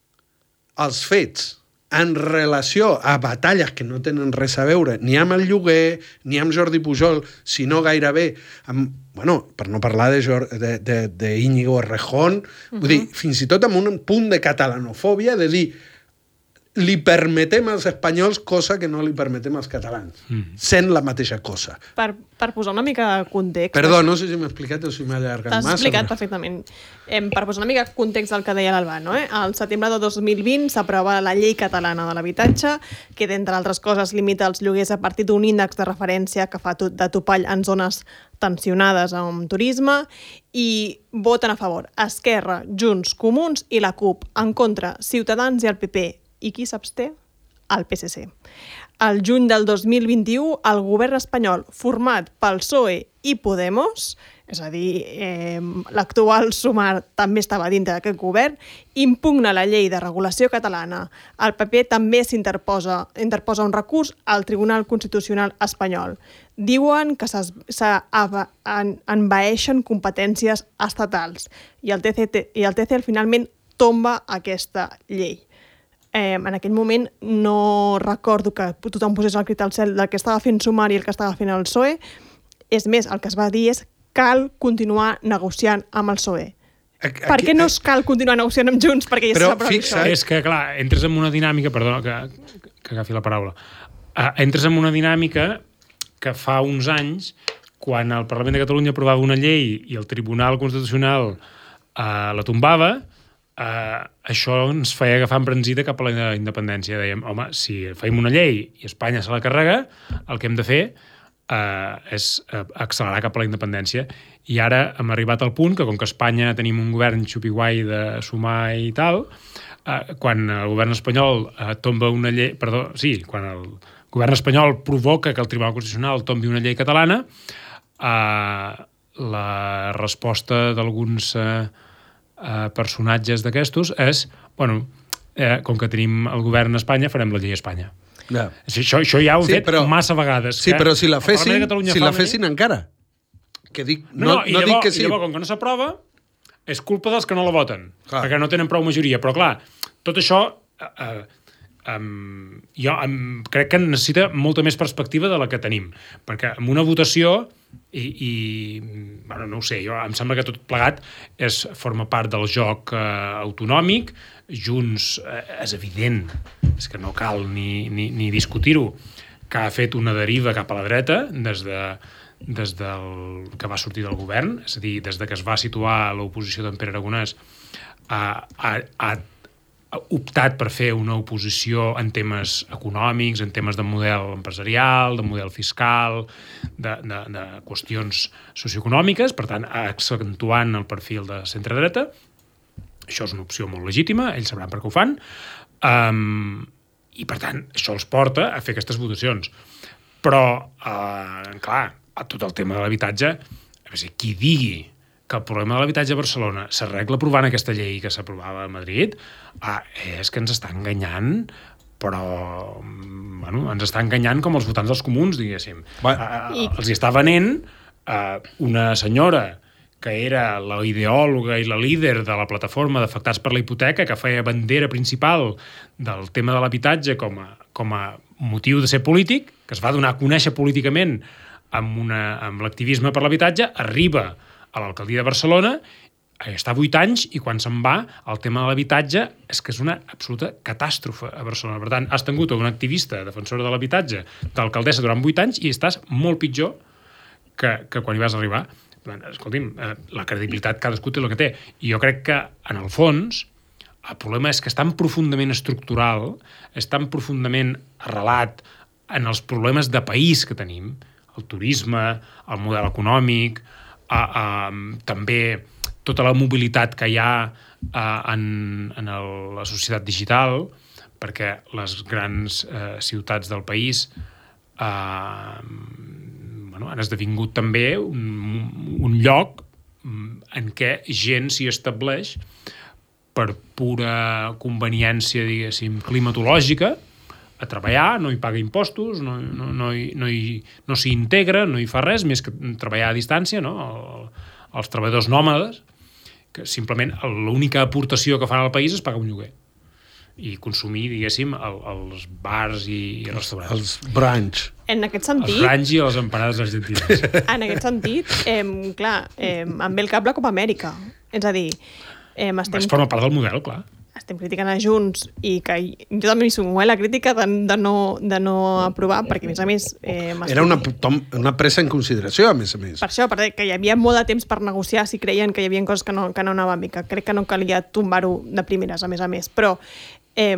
els fets en relació a batalles que no tenen res a veure ni amb el lloguer, ni amb Jordi Pujol, sinó gairebé amb, bueno, per no parlar de, de, de, de Íñigo Errejón, uh-huh. Vull dir, fins i tot amb un punt de catalanofòbia, de dir, li permetem als espanyols cosa que no li permetem als catalans, mm. sent la mateixa cosa. Per, per posar una mica de context... Perdó, no sé si m'he explicat o si m'he allargat massa. T'has explicat però... perfectament. Eh, per posar una mica de context del que deia l'Albano, eh? Al setembre de dos mil vint s'aprova la Llei Catalana de l'Habitatge, que, d'entre altres coses, limita els lloguers a partir d'un índex de referència que fa de topall en zones tensionades amb turisme, i voten a favor Esquerra, Junts, Comuns i la CUP, en contra Ciutadans i el P P. I qui s'absté? El P S C. Al juny del dos mil vint-i-u, el govern espanyol, format pel P S O E i Podemos, és a dir, eh, l'actual Sumar també estava dintre d'aquest govern, impugna la llei de regulació catalana. El P P també s'interposa interposa un recurs al Tribunal Constitucional espanyol. Diuen que s'envaeixen competències estatals i el T C T, i el T C L finalment tomba aquesta llei. Eh, en aquell moment no recordo que tothom posés el crit al cel del que estava fent Sumar i el que estava fent el P S O E. És més, el que es va dir és cal continuar negociant amb el P S O E. Aquí, per què no es cal continuar negociant amb Junts? Perquè ja s'aprova això. És que, clar, entres en una dinàmica... Perdona que, que agafi la paraula. Uh, entres en una dinàmica que fa uns anys, quan el Parlament de Catalunya aprovava una llei i el Tribunal Constitucional uh, la tombava, Uh, això ens feia agafar embranzida cap a la independència. Dèiem, home, si feim una llei i Espanya se la carrega, el que hem de fer uh, és uh, accelerar cap a la independència. I ara hem arribat al punt que, com que a Espanya tenim un govern xupiguai de Sumar i tal, uh, quan el govern espanyol uh, tomba una llei... Perdó, sí, quan el govern espanyol provoca que el Tribunal Constitucional tombi una llei catalana, uh, la resposta d'alguns... Uh, Uh, personatges d'aquestos és, bueno, eh, com que tenim el govern a Espanya, farem la llei a Espanya. Yeah. Això, això ja ho hem sí, fet però, massa vegades. Sí, que però si la fessin, si la fessin llei... encara. Que dic, no, no, no, no llavors, dic que sí. I llavors, com que no s'aprova, és culpa dels que no la voten, clar. Perquè no tenen prou majoria. Però, clar, tot això... Uh, um, jo um, crec que necessita molta més perspectiva de la que tenim. Perquè amb una votació... I, i bueno, no ho sé, jo, em sembla que tot plegat és, forma part del joc eh, autonòmic. Junts, eh, és evident, és que no cal ni, ni, ni discutir-ho, que ha fet una deriva cap a la dreta des, de, des del que va sortir del govern, és a dir, des de que es va situar l'oposició d'en Pere Aragonès, ha, ha, ha, optat per fer una oposició en temes econòmics, en temes de model empresarial, de model fiscal, de, de, de qüestions socioeconòmiques, per tant, accentuant el perfil de centre-dreta. Això és una opció molt legítima, ells sabran per què ho fan, um, i per tant, això els porta a fer aquestes votacions. Però, uh, clar, a tot el tema de l'habitatge, a veure, qui digui que el problema de l'habitatge a Barcelona s'arregla aprovant aquesta llei que s'aprovava a Madrid, ah, és que ens està enganyant, però bueno, ens està enganyant com els votants dels comuns, diguéssim. Bueno, I... Els hi està venent eh, una senyora que era la ideòloga i la líder de la plataforma d'afectats per la hipoteca, que feia bandera principal del tema de l'habitatge com a, com a motiu de ser polític, que es va donar a conèixer políticament amb, una, amb l'activisme per l'habitatge, arriba a l'alcaldia de Barcelona, està vuit anys i quan se'n va, el tema de l'habitatge és que és una absoluta catàstrofe a Barcelona. Per tant, has tingut una activista defensora de l'habitatge d'alcaldessa durant vuit anys i estàs molt pitjor que, que quan hi vas arribar. Escolti'm, la credibilitat cadascú té el que té. I jo crec que, en el fons, el problema és que és tan profundament estructural, és tan profundament arrelat en els problemes de país que tenim, el turisme, el model econòmic, a, a, també tota la mobilitat que hi ha a, en, en el, la societat digital, perquè les grans eh, ciutats del país eh, bueno, han esdevingut també un, un lloc en què gent s'hi estableix per pura conveniència, diguéssim, climatològica, a treballar, no hi paga impostos, no, no, no, hi, no, hi, no s'hi integra, no hi fa res, més que treballar a distància, no? El, els treballadors nòmades, que simplement l'única aportació que fan al país és pagar un lloguer i consumir, diguéssim, el, els bars i, i restaurants. Els brunch. En aquest sentit... Els brunch i les empanades argentines. En aquest sentit, eh, clar, eh, em ve el cap la Copa Amèrica. És a dir, eh, estem... Es forma part del model, clar. Estem criticant a Junts i que jo també hi sumo, eh, la crítica de, de, no, de no aprovar, perquè a més a més... Eh, Era una, una presa en consideració, a més a més. Per això, perquè hi havia molt de temps per negociar si creien que hi havia coses que no, que no anaven bé, que crec que no calia tombar-ho de primeres, a més a més. Però, eh,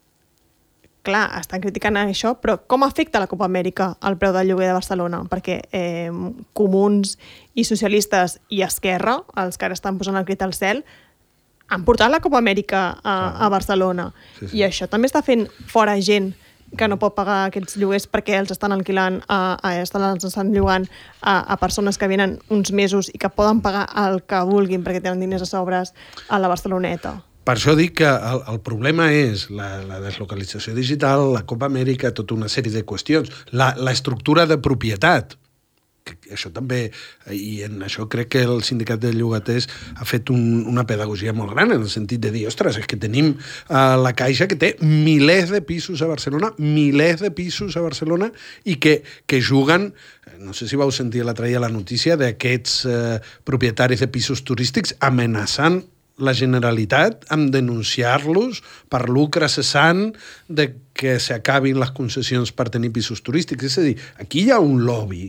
clar, estan criticant això, però com afecta la Copa Amèrica al preu del lloguer de Barcelona? Perquè eh, comuns i socialistes i Esquerra, els que ara estan posant el crit al cel, han portat la Copa Amèrica a, a Barcelona. Sí, sí. I això també està fent fora gent que no pot pagar aquests lloguers perquè els estan alquilant, a, a, estan, els estan llogant a, a persones que venen uns mesos i que poden pagar el que vulguin perquè tenen diners a sobres a la Barceloneta. Per això dic que el, el problema és la, la deslocalització digital, la Copa Amèrica, tota una sèrie de qüestions, la, la estructura de propietat. Això també, i en això crec que el sindicat de llogaters ha fet un, una pedagogia molt gran en el sentit de dir, ostres, és que tenim uh, la Caixa que té milers de pisos a Barcelona, milers de pisos a Barcelona i que, que juguen, no sé si vau sentir l'altre dia la notícia d'aquests uh, propietaris de pisos turístics amenaçant la Generalitat amb denunciar-los per lucre cessant de que s'acabin les concessions per tenir pisos turístics. És a dir, aquí hi ha un lobby.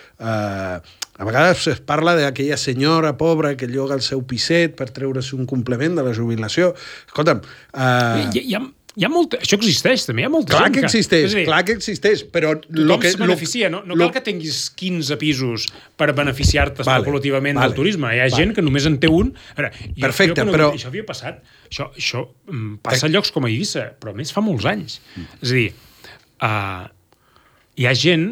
Uh, a vegades es parla d'aquella senyora pobra que lloga el seu piset per treure's un complement de la jubilació. Escolta'm... Uh... Hi, hi, ha, hi ha molta... Això existeix, també. Hi ha molta clar gent que existeix, que... clar que existeix, però... Tothom que, es beneficia, no, no lo... cal que tinguis quinze pisos per beneficiar-te vale, especulativament vale, del turisme. Hi ha vale. gent que només en té un. Veure, jo, Perfecte, jo, però... Això havia passat. Això, això passa a llocs com a Eivissa, però a més fa molts anys. Mm. És a dir, uh, hi ha gent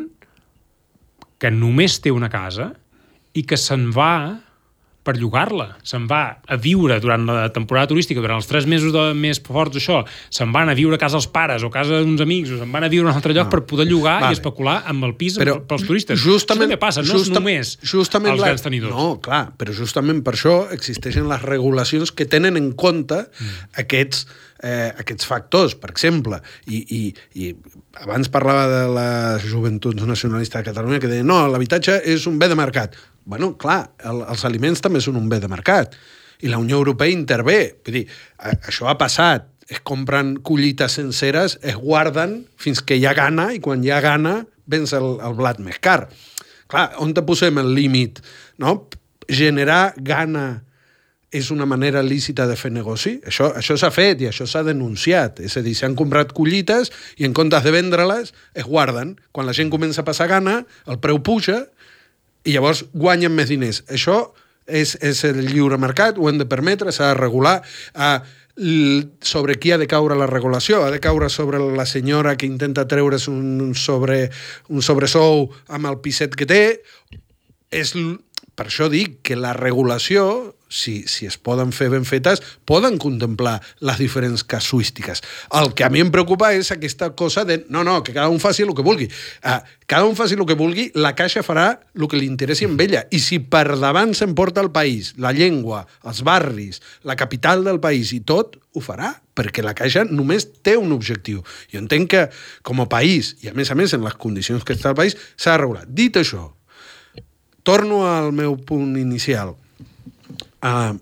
que només té una casa i que se'n va per llogar-la. Se'n va a viure durant la temporada turística, durant els tres mesos de més forts d'això, se'n van a viure a casa dels pares o a casa d'uns amics, o se'n van a viure a un altre lloc ah. per poder llogar vale. i especular amb el pis però, pels turistes. Justament, això també passa, no justa, és només justament els la, grans tenidors. No, clar, però justament per això existeixen les regulacions que tenen en compte mm. aquests Eh, aquests factors, per exemple, i, i, i abans parlava de la Joventut Nacionalista de Catalunya que deia, no, l'habitatge és un bé de mercat. Bueno, clar, el, els aliments també són un bé de mercat i la Unió Europea intervé. Vull dir, a, això ha passat. Es compren collites senceres, es guarden fins que hi ha gana i quan hi ha gana vens el, el blat més car. Clar, on te posem el límit? No? Generar gana és una manera lícita de fer negoci. Això, això s'ha fet i això s'ha denunciat. És a dir, s'han comprat collites i en comptes de vendre-les es guarden. Quan la gent comença a passar gana, el preu puja i llavors guanyen més diners. Això és, és el lliure mercat, ho hem de permetre, s'ha de regular. Uh, sobre qui ha de caure la regulació? Ha de caure sobre la senyora que intenta treure's un, sobre, un sobresou amb el piset que té? És... Per això dic que la regulació, si, si es poden fer ben fetes, poden contemplar les diferents casuístiques. El que a mi em preocupa és aquesta cosa de, no, no, que cada un faci el que vulgui. Uh, cada un faci el que vulgui, la Caixa farà el que li interessi amb ella. I si per davant s'emporta el país, la llengua, els barris, la capital del país i tot, ho farà, perquè la Caixa només té un objectiu. Jo entenc que, com a país, i a més a més en les condicions que està el país, s'ha de regular. Dit això, torno al meu punt inicial. Uh,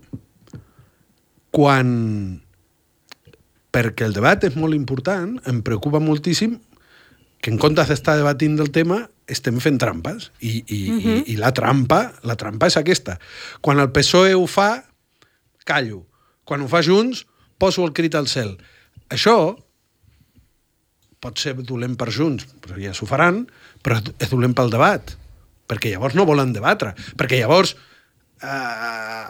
quan... Perquè el debat és molt important, em preocupa moltíssim que en comptes d'estar debatint del tema estem fent trampes. I, i, uh-huh. i, i la trampa la trampa és aquesta. Quan el P S O E ho fa, callo. Quan ho fa Junts, poso el crit al cel. Això pot ser dolent per Junts, però ja s'ho faran, però és dolent pel debat. Perquè llavors no volen debatre, perquè llavors eh,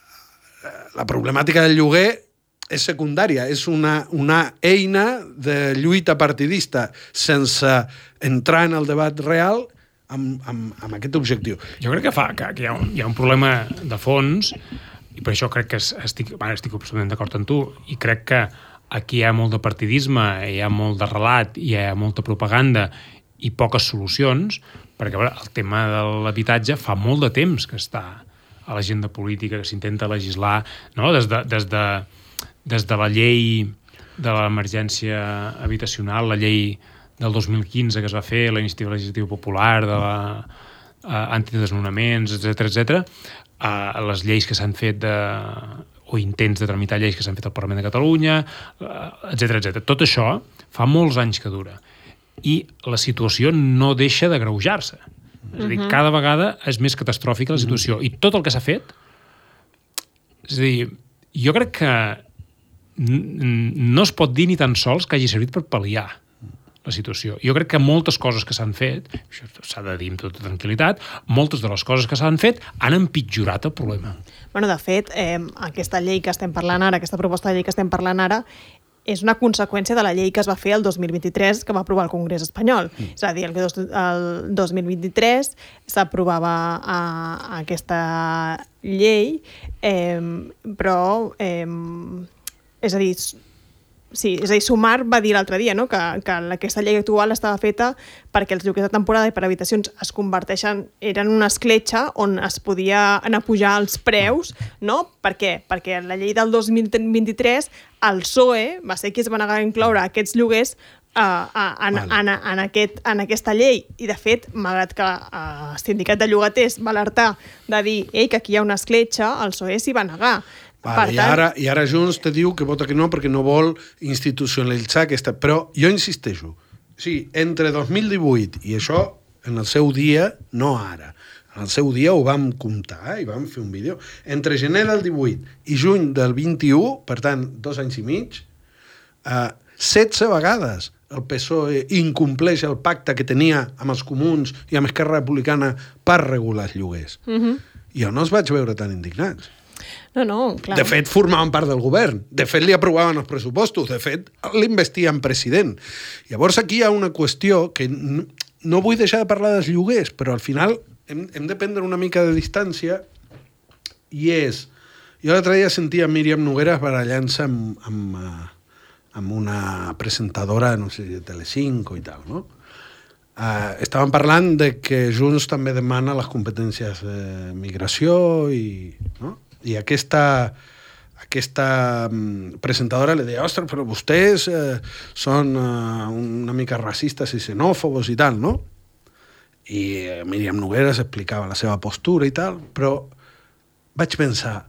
la problemàtica del lloguer és secundària, és una, una eina de lluita partidista sense entrar en el debat real amb, amb, amb aquest objectiu. Jo crec que, fa, que, que hi, ha un, hi ha un problema de fons i per això crec que estic, bueno, estic absolutament d'acord amb tu i crec que aquí hi ha molt de partidisme, hi ha molt de relat, hi ha molta propaganda i poques solucions, perquè veure, el tema de l'habitatge fa molt de temps que està a l'agenda política, que s'intenta legislar, no? des, de, des, de, des de la llei de l'emergència habitacional, la llei del dos mil quinze que es va fer, la iniciativa legislativa popular, de la uh, antidesnonaments, etcètera, etcètera, uh, les lleis que s'han fet de, o intents de tramitar lleis que s'han fet al Parlament de Catalunya, uh, etcètera, etcètera. Tot això fa molts anys que dura. I la situació no deixa de greujar-se. És a dir, cada vegada és més catastròfica la situació. I tot el que s'ha fet... És a dir, jo crec que no es pot dir ni tan sols que hagi servit per pal·liar la situació. Jo crec que moltes coses que s'han fet, això s'ha de dir amb tota tranquil·litat, moltes de les coses que s'han fet han empitjorat el problema. Bueno, de fet, eh, aquesta llei que estem parlant ara, aquesta proposta de llei que estem parlant ara, és una conseqüència de la llei que es va fer el dos mil vint-i-tres que va aprovar el Congrés espanyol. Mm. És a dir, el, dos, el dos mil vint-i-tres s'aprovava a, a aquesta llei, eh, però eh, és a dir, sí, és a dir, Sumar va dir l'altre dia, no?, que, que aquesta llei actual estava feta perquè els lloguers de temporada i per habitacions es converteixen, eren una escletxa on es podia anar a pujar els preus, no? Per què? Perquè la llei del dos mil vint-i-tres el P S O E va ser qui es va negar a incloure aquests lloguers uh, en, vale. en, en, aquest, en aquesta llei. I, de fet, malgrat que uh, el sindicat de llogaters va alertar de dir Ei, que aquí hi ha una escletxa, el P S O E s'hi va negar. Vale, i, ara, I ara Junts te diu que vota que no perquè no vol institucionalitzar aquesta... Però jo insisteixo, sí, entre dos mil divuit i això, en el seu dia, no ara, en el seu dia ho vam comptar i vam fer un vídeo, entre gener del divuit i juny del vint-i-u, per tant, dos anys i mig, eh, setze vegades el P S O E incompleix el pacte que tenia amb els comuns i amb Esquerra Republicana per regular els lloguers. Mm-hmm. Jo no els vaig veure tan indignats. No, no, clar. De fet, formaven part del govern. De fet, li aprovaven els pressupostos. De fet, l'investien president. Llavors, aquí hi ha una qüestió que no, no vull deixar de parlar dels lloguers, però al final hem, hem de prendre una mica de distància i és... Jo l'altre dia sentia Míriam Nogueras barallant-se amb, amb, amb una presentadora, no sé, de Telecinco i tal, no? Uh, estàvem parlant de que Junts també demana les competències de migració i... No? I aquesta, aquesta presentadora li deia, ostres, però vostès eh, són eh, una mica racistes i xenòfobos i tal, no? I eh, Míriam Nogueras explicava la seva postura i tal, però vaig pensar,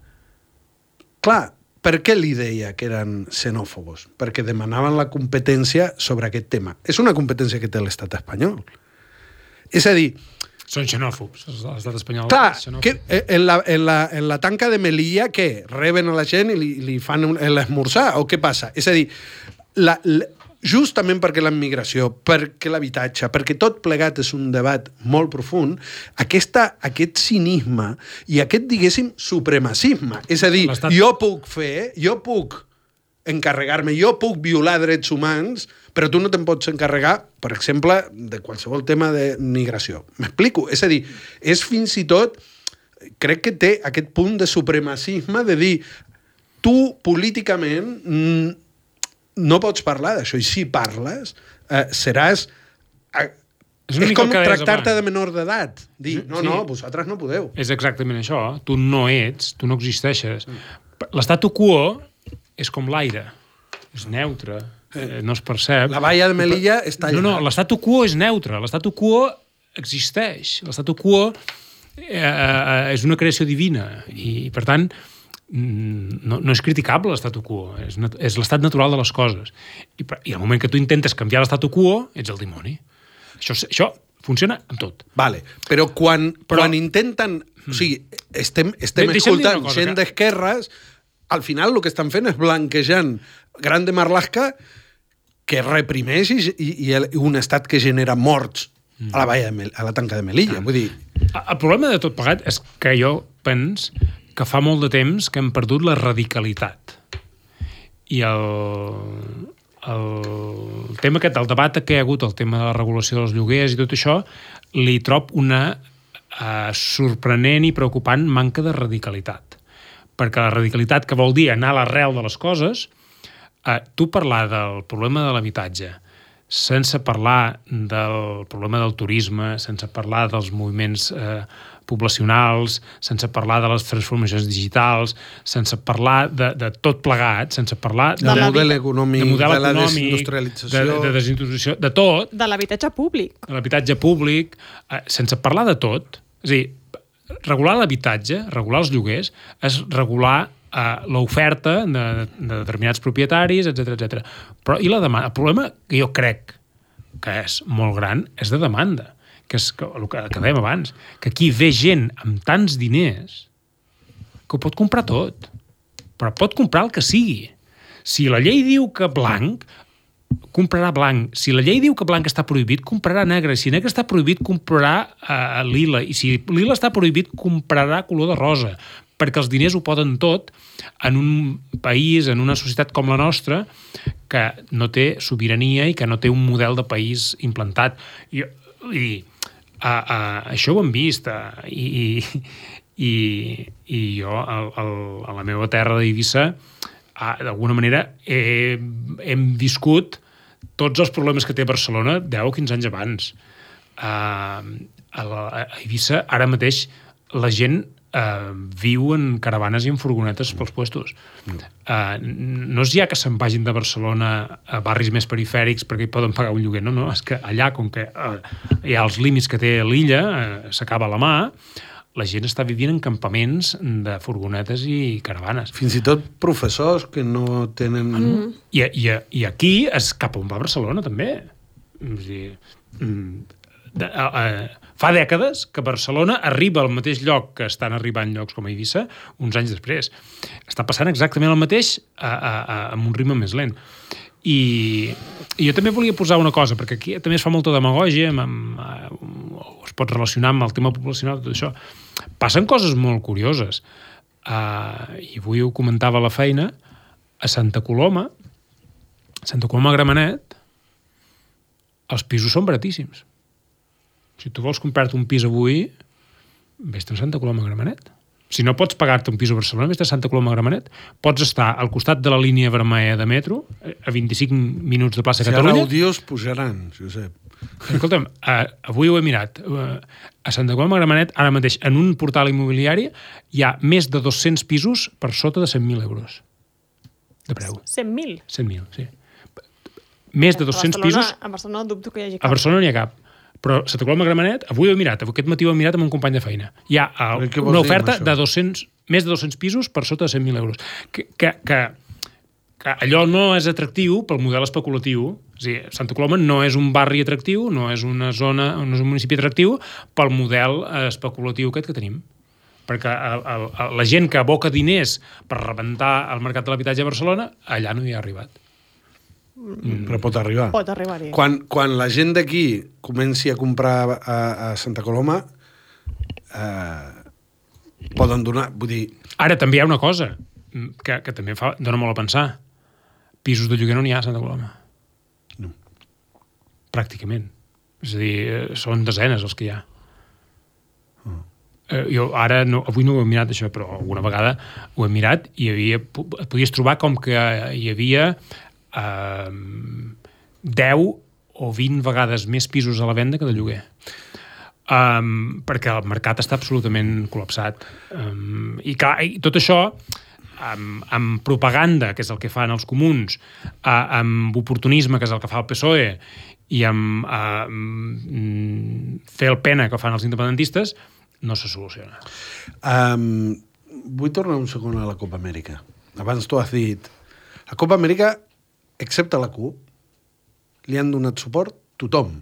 clar, per què li deia que eren xenòfobos? Perquè demanaven la competència sobre aquest tema. És una competència que té l'estat espanyol. És a dir, Són xenòfobs, l'estat espanyol. Clar, que en, la, en, la, en la tanca de Melilla, què? Reben a la gent i li, li fan l'esmorzar? O què passa? És a dir, la, la, justament perquè la immigració, perquè l'habitatge, perquè tot plegat és un debat molt profund, aquesta, aquest cinisme i aquest, diguéssim, supremacisme. És a dir, jo puc fer, jo puc encarregar-me, jo puc violar drets humans, però tu no te'n pots encarregar, per exemple, de qualsevol tema de migració. M'explico? És a dir, és fins i tot, crec que té aquest punt de supremacisme de dir, tu políticament no pots parlar d'això, i si parles, eh, seràs... Eh, és, és com tractar-te de menor d'edat. Dir, no, sí. no, vosaltres no podeu. És exactament això. Tu no ets, tu no existeixes. L'statu quo és com l'aire. És neutre, eh, no es percep. La valla de Melilla està allà. No, no, l'statu quo és neutre. L'statu quo existeix. L'statu quo eh, és una creació divina. I, per tant, no, no és criticable l'statu quo. És, és l'estat natural de les coses. I, I al moment que tu intentes canviar l'statu quo, ets el dimoni. Això, això funciona amb tot. Vale, però quan, però, quan intenten... Mm. O sigui, estem, estem escoltant cosa, gent que... d'esquerres, al final el que estan fent és blanquejant Grande Marlaska, que reprimeix i, i, i un estat que genera morts mm. a la valla de Mel, a la tanca de Melilla. Ah. Vull dir... El problema de tot plegat és que jo pens que fa molt de temps que hem perdut la radicalitat. I el... el tema aquest, el debat que hi ha hagut, el tema de la regulació dels lloguers i tot això, li trob una uh, sorprenent i preocupant manca de radicalitat. Perquè la radicalitat, que vol dir anar a l'arrel de les coses, eh, tu parlar del problema de l'habitatge, sense parlar del problema del turisme, sense parlar dels moviments eh, poblacionals, sense parlar de les transformacions digitals, sense parlar de, de tot plegat, sense parlar de, de model econòmic, de, model de la econòmic, desindustrialització, de, de desindustrialització, de tot. De l'habitatge públic. De l'habitatge públic, eh, sense parlar de tot. És a dir, regular l'habitatge, regular els lloguers, és regular eh, l'oferta de, de determinats propietaris, etcètera, etcètera. Però i la demanda? El problema que jo crec que és molt gran és de demanda, que és que, el que, que dèiem abans, que aquí ve gent amb tants diners que ho pot comprar tot, però pot comprar el que sigui. Si la llei diu que blanc, comprarà blanc. Si la llei diu que blanc està prohibit, comprarà negre. Si negre està prohibit, comprarà uh, lila. I si lila està prohibit, comprarà color de rosa. Perquè els diners ho poden tot en un país, en una societat com la nostra, que no té sobirania i que no té un model de país implantat. I, i uh, uh, això ho hem vist. Uh, i, i, I jo, al, al, a la meva terra d'Eivissa, uh, d'alguna manera, he, hem viscut tots els problemes que té Barcelona deu o quinze anys abans. Uh, a, la, a Eivissa, ara mateix, la gent uh, viu en caravanes i en furgonetes pels puestos. Uh, no és ja que se'n vagin de Barcelona a barris més perifèrics perquè hi poden pagar un lloguer, no, no, és que allà, com que uh, hi ha els límits que té l'illa, uh, s'acaba la mà, la gent està vivint en campaments de furgonetes i caravanes. Fins i tot professors que no tenen... Mm. I, i, I aquí és cap on va Barcelona, també. És dir, de, a, a, fa dècades que Barcelona arriba al mateix lloc que estan arribant llocs com a Eivissa uns anys després. Està passant exactament el mateix a, a, a, amb un ritme més lent. I, I jo també volia posar una cosa, perquè aquí també es fa molta demagògia, amb, amb, amb, es pot relacionar amb el tema poblacional, tot això. Passen coses molt curioses. Uh, I avui ho comentava a la feina, a Santa Coloma, Santa Coloma Gramenet, els pisos són baratíssims. Si tu vols comprar-te un pis avui, vés-te'n a Santa Coloma Gramenet. Si no pots pagar-te un pis a Barcelona, vés-te a Santa Coloma Gramenet. Pots estar al costat de la línia vermella de metro, a vint-i-cinc minuts de plaça si Catalunya. Si ara audios pujaran, Josep. Escolta'm, uh, avui ho he mirat. Uh, a Santa Coloma Gramenet, ara mateix, en un portal immobiliari, hi ha més de dos-cents pisos per sota de cent mil euros de preu. cent mil? cent mil, sí. Més de dos-cents pisos... A Barcelona dubto que hi hagi cap. A Barcelona n'hi ha cap. Però Santa Coloma Gramenet, avui ho he mirat, aquest matí ho he mirat amb un company de feina. Hi ha uh, una oferta de dos-cents, més de dos-cents pisos per sota de cent mil euros. Que, que, que, que allò no és atractiu pel model especulatiu És a dir, Santa Coloma no és un barri atractiu, no és una zona, no és un municipi atractiu pel model especulatiu aquest que tenim. Perquè el, el, el, la gent que aboca diners per rebentar el mercat de l'habitatge a Barcelona, allà no hi ha arribat. Mm. Però pot arribar. Pot arribar-hi. Quan, quan la gent d'aquí comenci a comprar a, a Santa Coloma, eh, poden donar... Vull dir... Ara, també hi ha una cosa que, que també fa, dona molt a pensar. Pisos de lloguer no n'hi ha a Santa Coloma. No. Pràcticament. És a dir, són desenes els que hi ha. Oh. Eh, jo ara, no, avui no ho he mirat això, però alguna vegada ho he mirat i hi havia, et podies trobar com que hi havia eh, deu o vint vegades més pisos a la venda que de lloguer. Um, perquè el mercat està absolutament col·lapsat. Um, i, clar, I tot això, amb, amb propaganda, que és el que fan els comuns, uh, amb oportunisme, que és el que fa el P S O E, i amb uh, fer el pena que fan els independentistes, no se soluciona. Um, vull tornar un segon a la Copa Amèrica. Abans tu has dit... La Copa Amèrica, excepte la CUP, li han donat suport tothom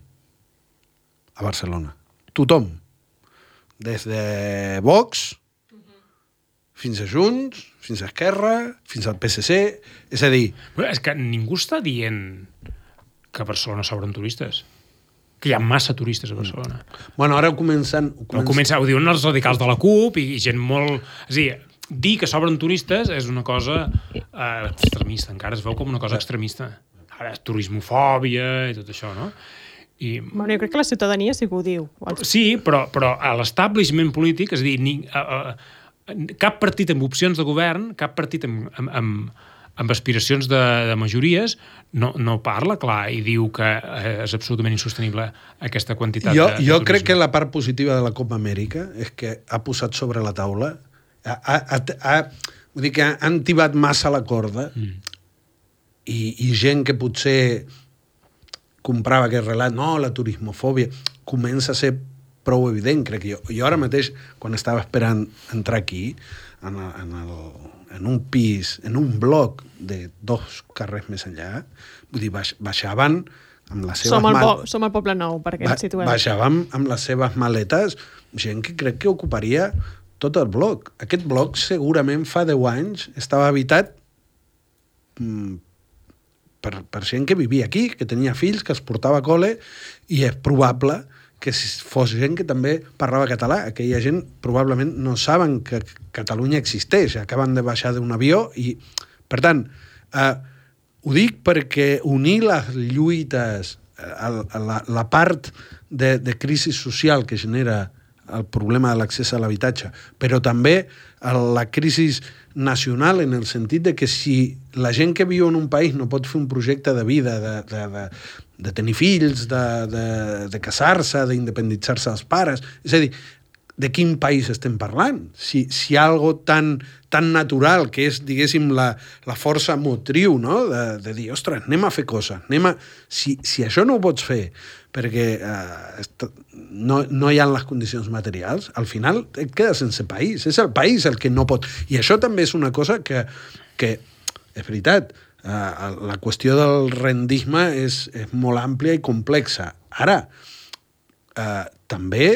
a Barcelona. Tothom. Des de Vox fins a Junts, fins a Esquerra, fins al P S C. És a dir... Però és que ningú està dient que a Barcelona s'obren turistes. Que hi ha massa turistes a Barcelona. Bueno, ara comencen... Ho, comencen... comença, ho diuen els radicals de la CUP i gent molt... És a dir, dir que s'obren turistes és una cosa eh, extremista. Encara es veu com una cosa extremista. Ara, turismofòbia i tot això, no? I... Bueno, jo crec que la ciutadania sí que ho diu. Sí, però, però a l'establishment polític, és a dir, ni, a, a, cap partit amb opcions de govern, cap partit amb, amb, amb, amb aspiracions de, de majories, no, no parla clar i diu que és absolutament insostenible aquesta quantitat jo, de, de Jo turisme. crec que la part positiva de la Copa Amèrica és que ha posat sobre la taula, ha, ha, ha, vull dir que han tibat massa la corda mm. i, i gent que potser comprava aquest relat, no, la turismofòbia, comença a ser prou evident, crec jo. Jo ara mateix, quan estava esperant entrar aquí, en, el, en, el, en un pis, en un bloc de dos carrers més enllà, vull dir, baix, baixaven amb les seves... Som el, mal... po som el Poble Nou, perquè ens situem. Baixàvem amb les seves maletes gent que crec que ocuparia tot el bloc. Aquest bloc segurament fa deu anys estava habitat mm, Per, per gent que vivia aquí, que tenia fills, que es portava a col·le, i és probable que si fos gent que també parlava català. Aquella gent probablement no saben que Catalunya existeix, acaben de baixar d'un avió i, per tant, eh, ho dic perquè unir les lluites, eh, la, la part de, de crisi social que genera el problema de l'accés a l'habitatge, però també la crisi nacional en el sentit de que si la gent que viu en un país no pot fer un projecte de vida, de, de, de, de tenir fills, de, de, de casar-se, d'independitzar-se als pares, és a dir, de quin país estem parlant? Si, si algo tan, tan natural, que és, diguéssim, la, la força motriu, no? de, de dir, ostres, anem a fer coses, anem a... Si, si això no ho pots fer perquè eh, no, no hi ha les condicions materials, al final et quedes sense país. És el país el que no pot... I això també és una cosa que, que és veritat, eh, la qüestió del rendisme és, és molt àmplia i complexa. Ara, eh, també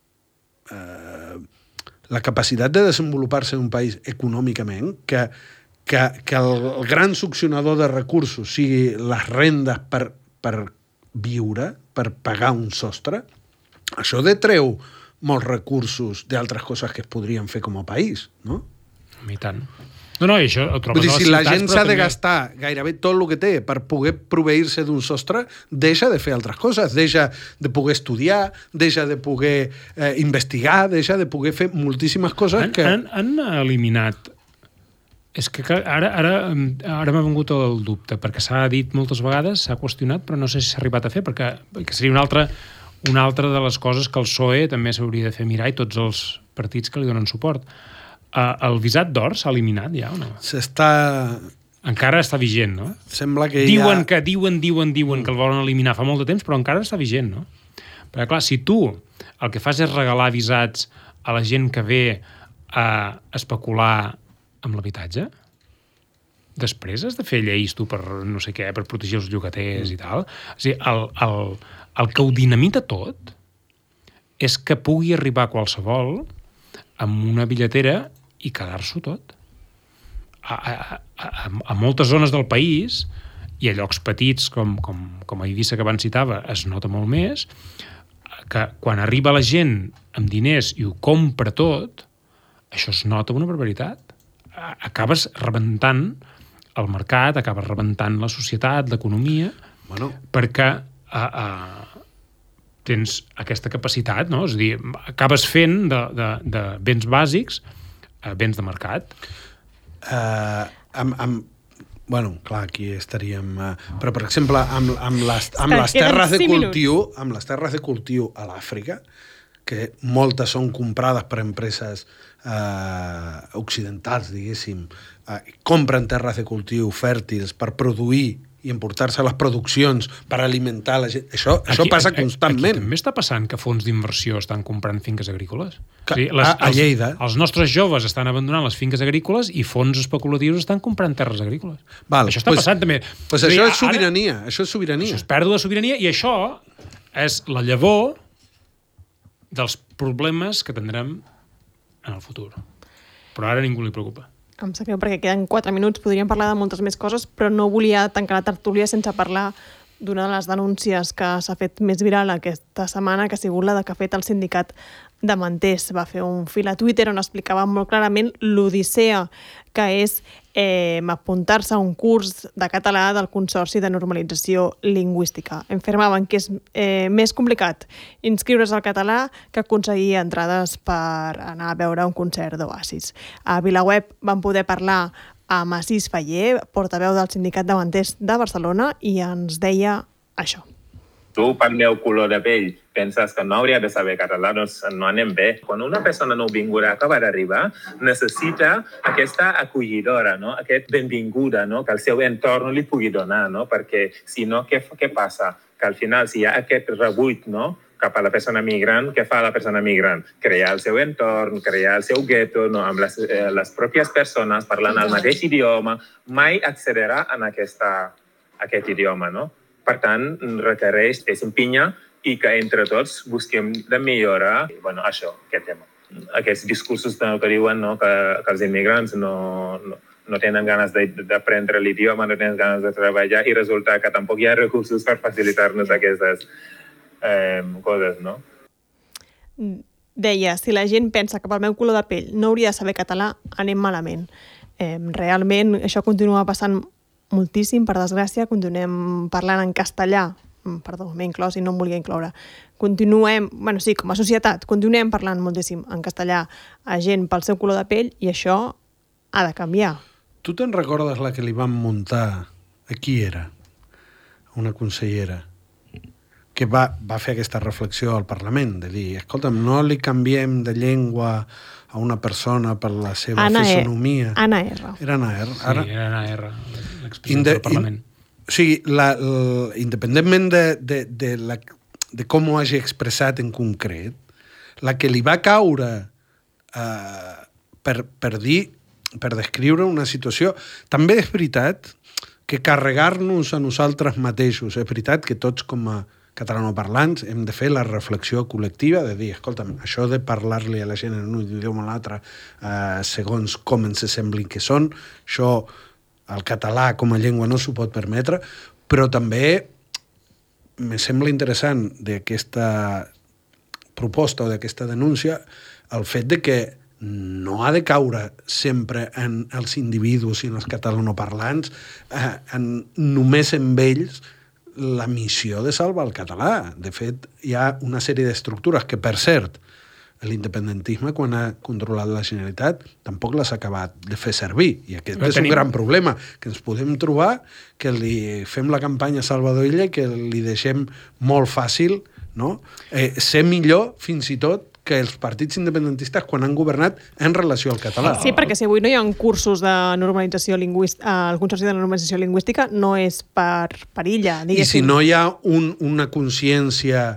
eh, la capacitat de desenvolupar-se en un país econòmicament, que, que, que el, el gran succionador de recursos sigui les rendes per, per viure, per pagar un sostre, això detreu molts recursos d'altres coses que es podrien fer com a país, no? I tant. No, no, i això ho trobes Vull dir, a les si la ciutats, gent però s'ha també... de gastar gairebé tot el que té per poder proveir-se d'un sostre, deixa de fer altres coses, deixa de poder estudiar, deixa de poder eh, investigar, deixa de poder fer moltíssimes coses han, que... Han, han eliminat... És que ara, ara, ara m'ha vengut el dubte, perquè s'ha dit moltes vegades, s'ha qüestionat, però no sé si s'ha arribat a fer, perquè, perquè seria una altra, una altra de les coses que el P S O E també s'hauria de fer mirar i tots els partits que li donen suport. Uh, el visat d'or s'ha eliminat ja o no? S'està... Encara està vigent, no? Sembla que diuen ja... que diuen, diuen, diuen que el volen eliminar fa molt de temps, però encara està vigent, no? Perquè, clar, si tu el que fas és regalar visats a la gent que ve a especular amb l'habitatge, després has de fer lleis tu per no sé què, per protegir els llogaters i tal. O sigui, el, el, el que ho dinamita tot és que pugui arribar qualsevol amb una bitlletera i quedar-s'ho tot. A, a, a, a moltes zones del país i a llocs petits com, com, com a Eivissa que abans citava es nota molt més que quan arriba la gent amb diners i ho compra tot, això es nota una barbaritat. Acabes rebentant el mercat, acabes rebentant la societat, l'economia, bueno. perquè a, a, tens aquesta capacitat, no? És a dir, acabes fent de, de, de béns bàsics a béns de mercat. Uh, amb, amb, bueno, clar, aquí estaríem... Uh, però, per exemple, amb, amb, les, amb les terres de cultiu, amb les terres de cultiu a l'Àfrica, que moltes són comprades per empreses uh, occidentals, diguéssim, uh, compren terres de cultiu fèrtils per produir i emportar-se les produccions per alimentar la gent. Això, aquí, això passa aquí, constantment. Aquí també està passant que fons d'inversió estan comprant finques agrícoles. Que, o sigui, les, a, a Lleida. Els, els nostres joves estan abandonant les finques agrícoles i fons especulatius estan comprant terres agrícoles. Val, això està pues, passant també. Pues això dir, és sobirania. Ara, això és sobirania. Això és pèrdua de sobirania i això és la llavor dels problemes que tindrem en el futur. Però ara a ningú li preocupa. Em sap greu perquè queden quatre minuts, podríem parlar de moltes més coses, però no volia tancar la tertúlia sense parlar d'una de les denúncies que s'ha fet més viral aquesta setmana, que ha sigut la de que ha fet el sindicat de manters. Va fer un fil a Twitter on explicava molt clarament l'odissea que és eh, apuntar-se a un curs de català del Consorci de Normalització Lingüística. Afirmaven que és eh, més complicat inscriure's al català que aconseguir entrades per anar a veure un concert d'Oasis. A VilaWeb van poder parlar amb Asís Faller, portaveu del Sindicat de Manters de Barcelona, i ens deia això. Tu, pel meu color de pell, penses que no hauria de saber català, doncs no anem bé. Quan una persona nouvinguda acaba d'arribar, necessita aquesta acollidora, no? Aquest benvinguda, no? Que el seu entorn li pugui donar, no? Perquè, si no, què, què passa? Que al final, si hi ha aquest rebuig, no? Cap a la persona migrant, què fa la persona migrant? Crear el seu entorn, crear el seu gueto, no? Amb les, eh, les pròpies persones, parlant el mateix idioma, mai accederà a aquesta, aquest idioma, no? Per tant, requereix que s'empinya i que entre tots busquem de millorar, bueno, això, aquest tema. Aquests discursos que diuen, no? que, que els immigrants no, no, no tenen ganes d'aprendre l'idioma, no tenen ganes de treballar i resulta que tampoc hi ha recursos per facilitar-nos aquestes eh, coses, no? Deia, si la gent pensa que pel meu color de pell no hauria de saber català, anem malament. Eh, realment, això continua passant moltíssim, per desgràcia. Continuem parlant en castellà, perdó, m'he inclòs i no em volia incloure. Continuem, bueno, sí, com a societat, continuem parlant moltíssim en castellà a gent pel seu color de pell i això ha de canviar. Tu te'n recordes la que li van muntar? A qui era? Una consellera que va, va fer aquesta reflexió al Parlament, de dir, escolta'm, no li canviem de llengua a una persona per la seva Anna fisonomia. E. Anna R. Era Anna R. Ara... Sí, era Anna R, l'expresidenta del Parlament. In, o sigui, la, la, independentment de, de, de, la, de com ho hagi expressat en concret, la que li va caure eh, per, per dir, per descriure una situació... També és veritat que carregar-nos a nosaltres mateixos, és veritat que tots com a catalanoparlants hem de fer la reflexió col·lectiva de dir, escolta'm, això de parlar-li a la gent en un idioma o en l'altre eh, segons com ens semblin que són, això el català com a llengua no s'ho pot permetre, però també me sembla interessant d'aquesta proposta o d'aquesta denúncia el fet de que no ha de caure sempre en els individus i en els catalanoparlants, eh, en, només en ells la missió de salvar el català. De fet, hi ha una sèrie d'estructures que, per cert, l'independentisme, quan ha controlat la Generalitat, tampoc les ha acabat de fer servir. I aquest és un gran problema, que ens podem trobar que li fem la campanya a Salvador Illa i que li deixem molt fàcil, no? eh, ser millor, fins i tot, que els partits independentistes quan han governat en relació al català. Sí, perquè si avui no hi ha cursos de normalització lingüística, el Consorci de Normalització Lingüística no és per, per illa, diguéssim. I si no hi ha un, una consciència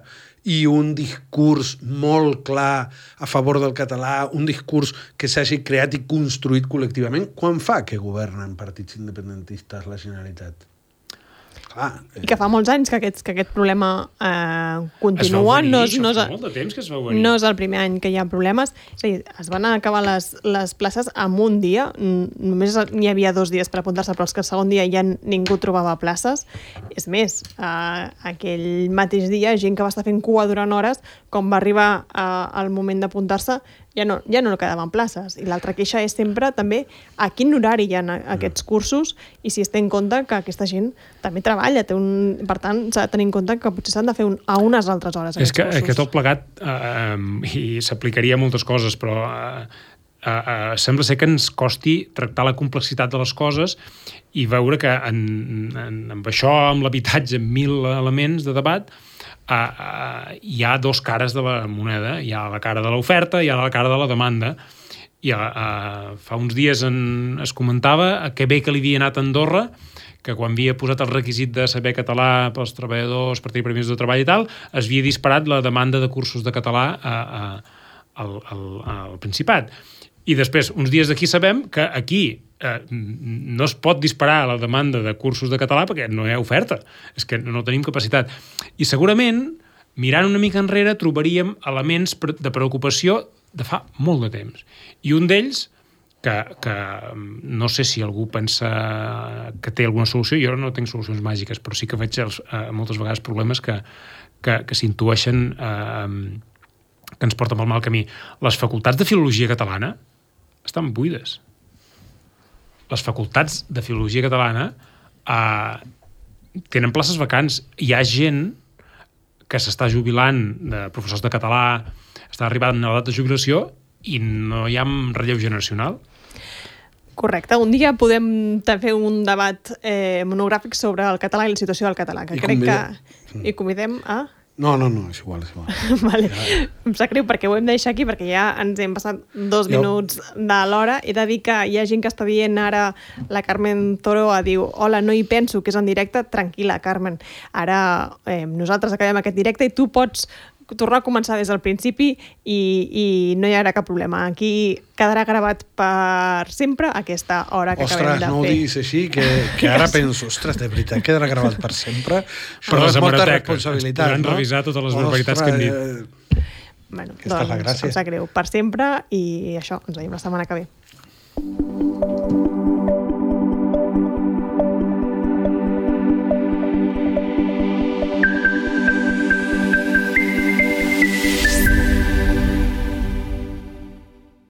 i un discurs molt clar a favor del català, un discurs que s'hagi creat i construït col·lectivament, quan fa que governen partits independentistes la Generalitat? Clar, I que fa molts anys que aquest, que aquest problema eh, continua. Es va venir, no és, no és, fa molt de temps que es va venir. No és el primer any que hi ha problemes. És a dir, es van acabar les, les places en un dia. Només n'hi havia dos dies per apuntar-se, però els que el segon dia ja ningú trobava places. És més, eh, aquell mateix dia, gent que va estar fent cua durant hores, com va arribar eh, el moment d'apuntar-se, ja no, ja no quedaven places. I l'altra queixa és sempre també a quin horari hi ha aquests cursos i si es té en compte que aquesta gent també treballa. Té un, per tant, s'ha de tenir en compte que potser s'han de fer un, a unes altres hores aquests és que, cursos. És que tot plegat, eh, i s'aplicaria a moltes coses, però eh, eh, sembla ser que ens costi tractar la complexitat de les coses i veure que en, en, amb això, amb l'habitatge, amb mil elements de debat, Uh, uh, hi ha dos cares de la moneda. Hi ha la cara de l'oferta i hi ha la cara de la demanda. I uh, uh, fa uns dies en, es comentava que bé que li havia anat a Andorra, que quan havia posat el requisit de saber català pels treballadors per tenir permisos de treball i tal, es havia disparat la demanda de cursos de català uh, uh, al, al, al Principat. I després, uns dies d'aquí sabem que aquí eh, no es pot disparar la demanda de cursos de català perquè no hi ha oferta. És que no tenim capacitat. I segurament, mirant una mica enrere, trobaríem elements de preocupació de fa molt de temps. I un d'ells, que, que no sé si algú pensa que té alguna solució, jo no tinc solucions màgiques, però sí que veig els, eh, moltes vegades problemes que, que, que s'intueixen eh, que ens porten pel mal camí. Les facultats de filologia catalana estan buides. Les facultats de filologia catalana eh, tenen places vacants. Hi ha gent que s'està jubilant de professors de català, està arribant a l'edat de jubilació i no hi ha relleu generacional. Correcte. Un dia podem fer un debat eh, monogràfic sobre el català i la situació del català, que I crec convidem... que... I convidem a... No, no, no, és igual, és igual. Vale. Em sap greu perquè ho hem de deixar aquí, perquè ja ens hem passat dos Jo... minuts de l'hora. He de dir que hi ha gent que està dient ara, la Carmen Toroa diu, hola, no hi penso, que és en directe. Tranquil·la, Carmen. Ara eh, nosaltres acabem aquest directe i tu pots tornar a començar des del principi i, i no hi haurà cap problema. Aquí quedarà gravat per sempre aquesta hora que ostres, acabem de fer. Ostres, no ho diguis així, que, que ara penso, ostres, de veritat, quedarà gravat per sempre? Però és les molta hemeroteques responsabilitat, podran no? revisar totes les barbaritats que hem dit. Eh... Bueno, Aquesta és la doncs gràcia. em sap greu. Per sempre i això, ens veiem la setmana que ve.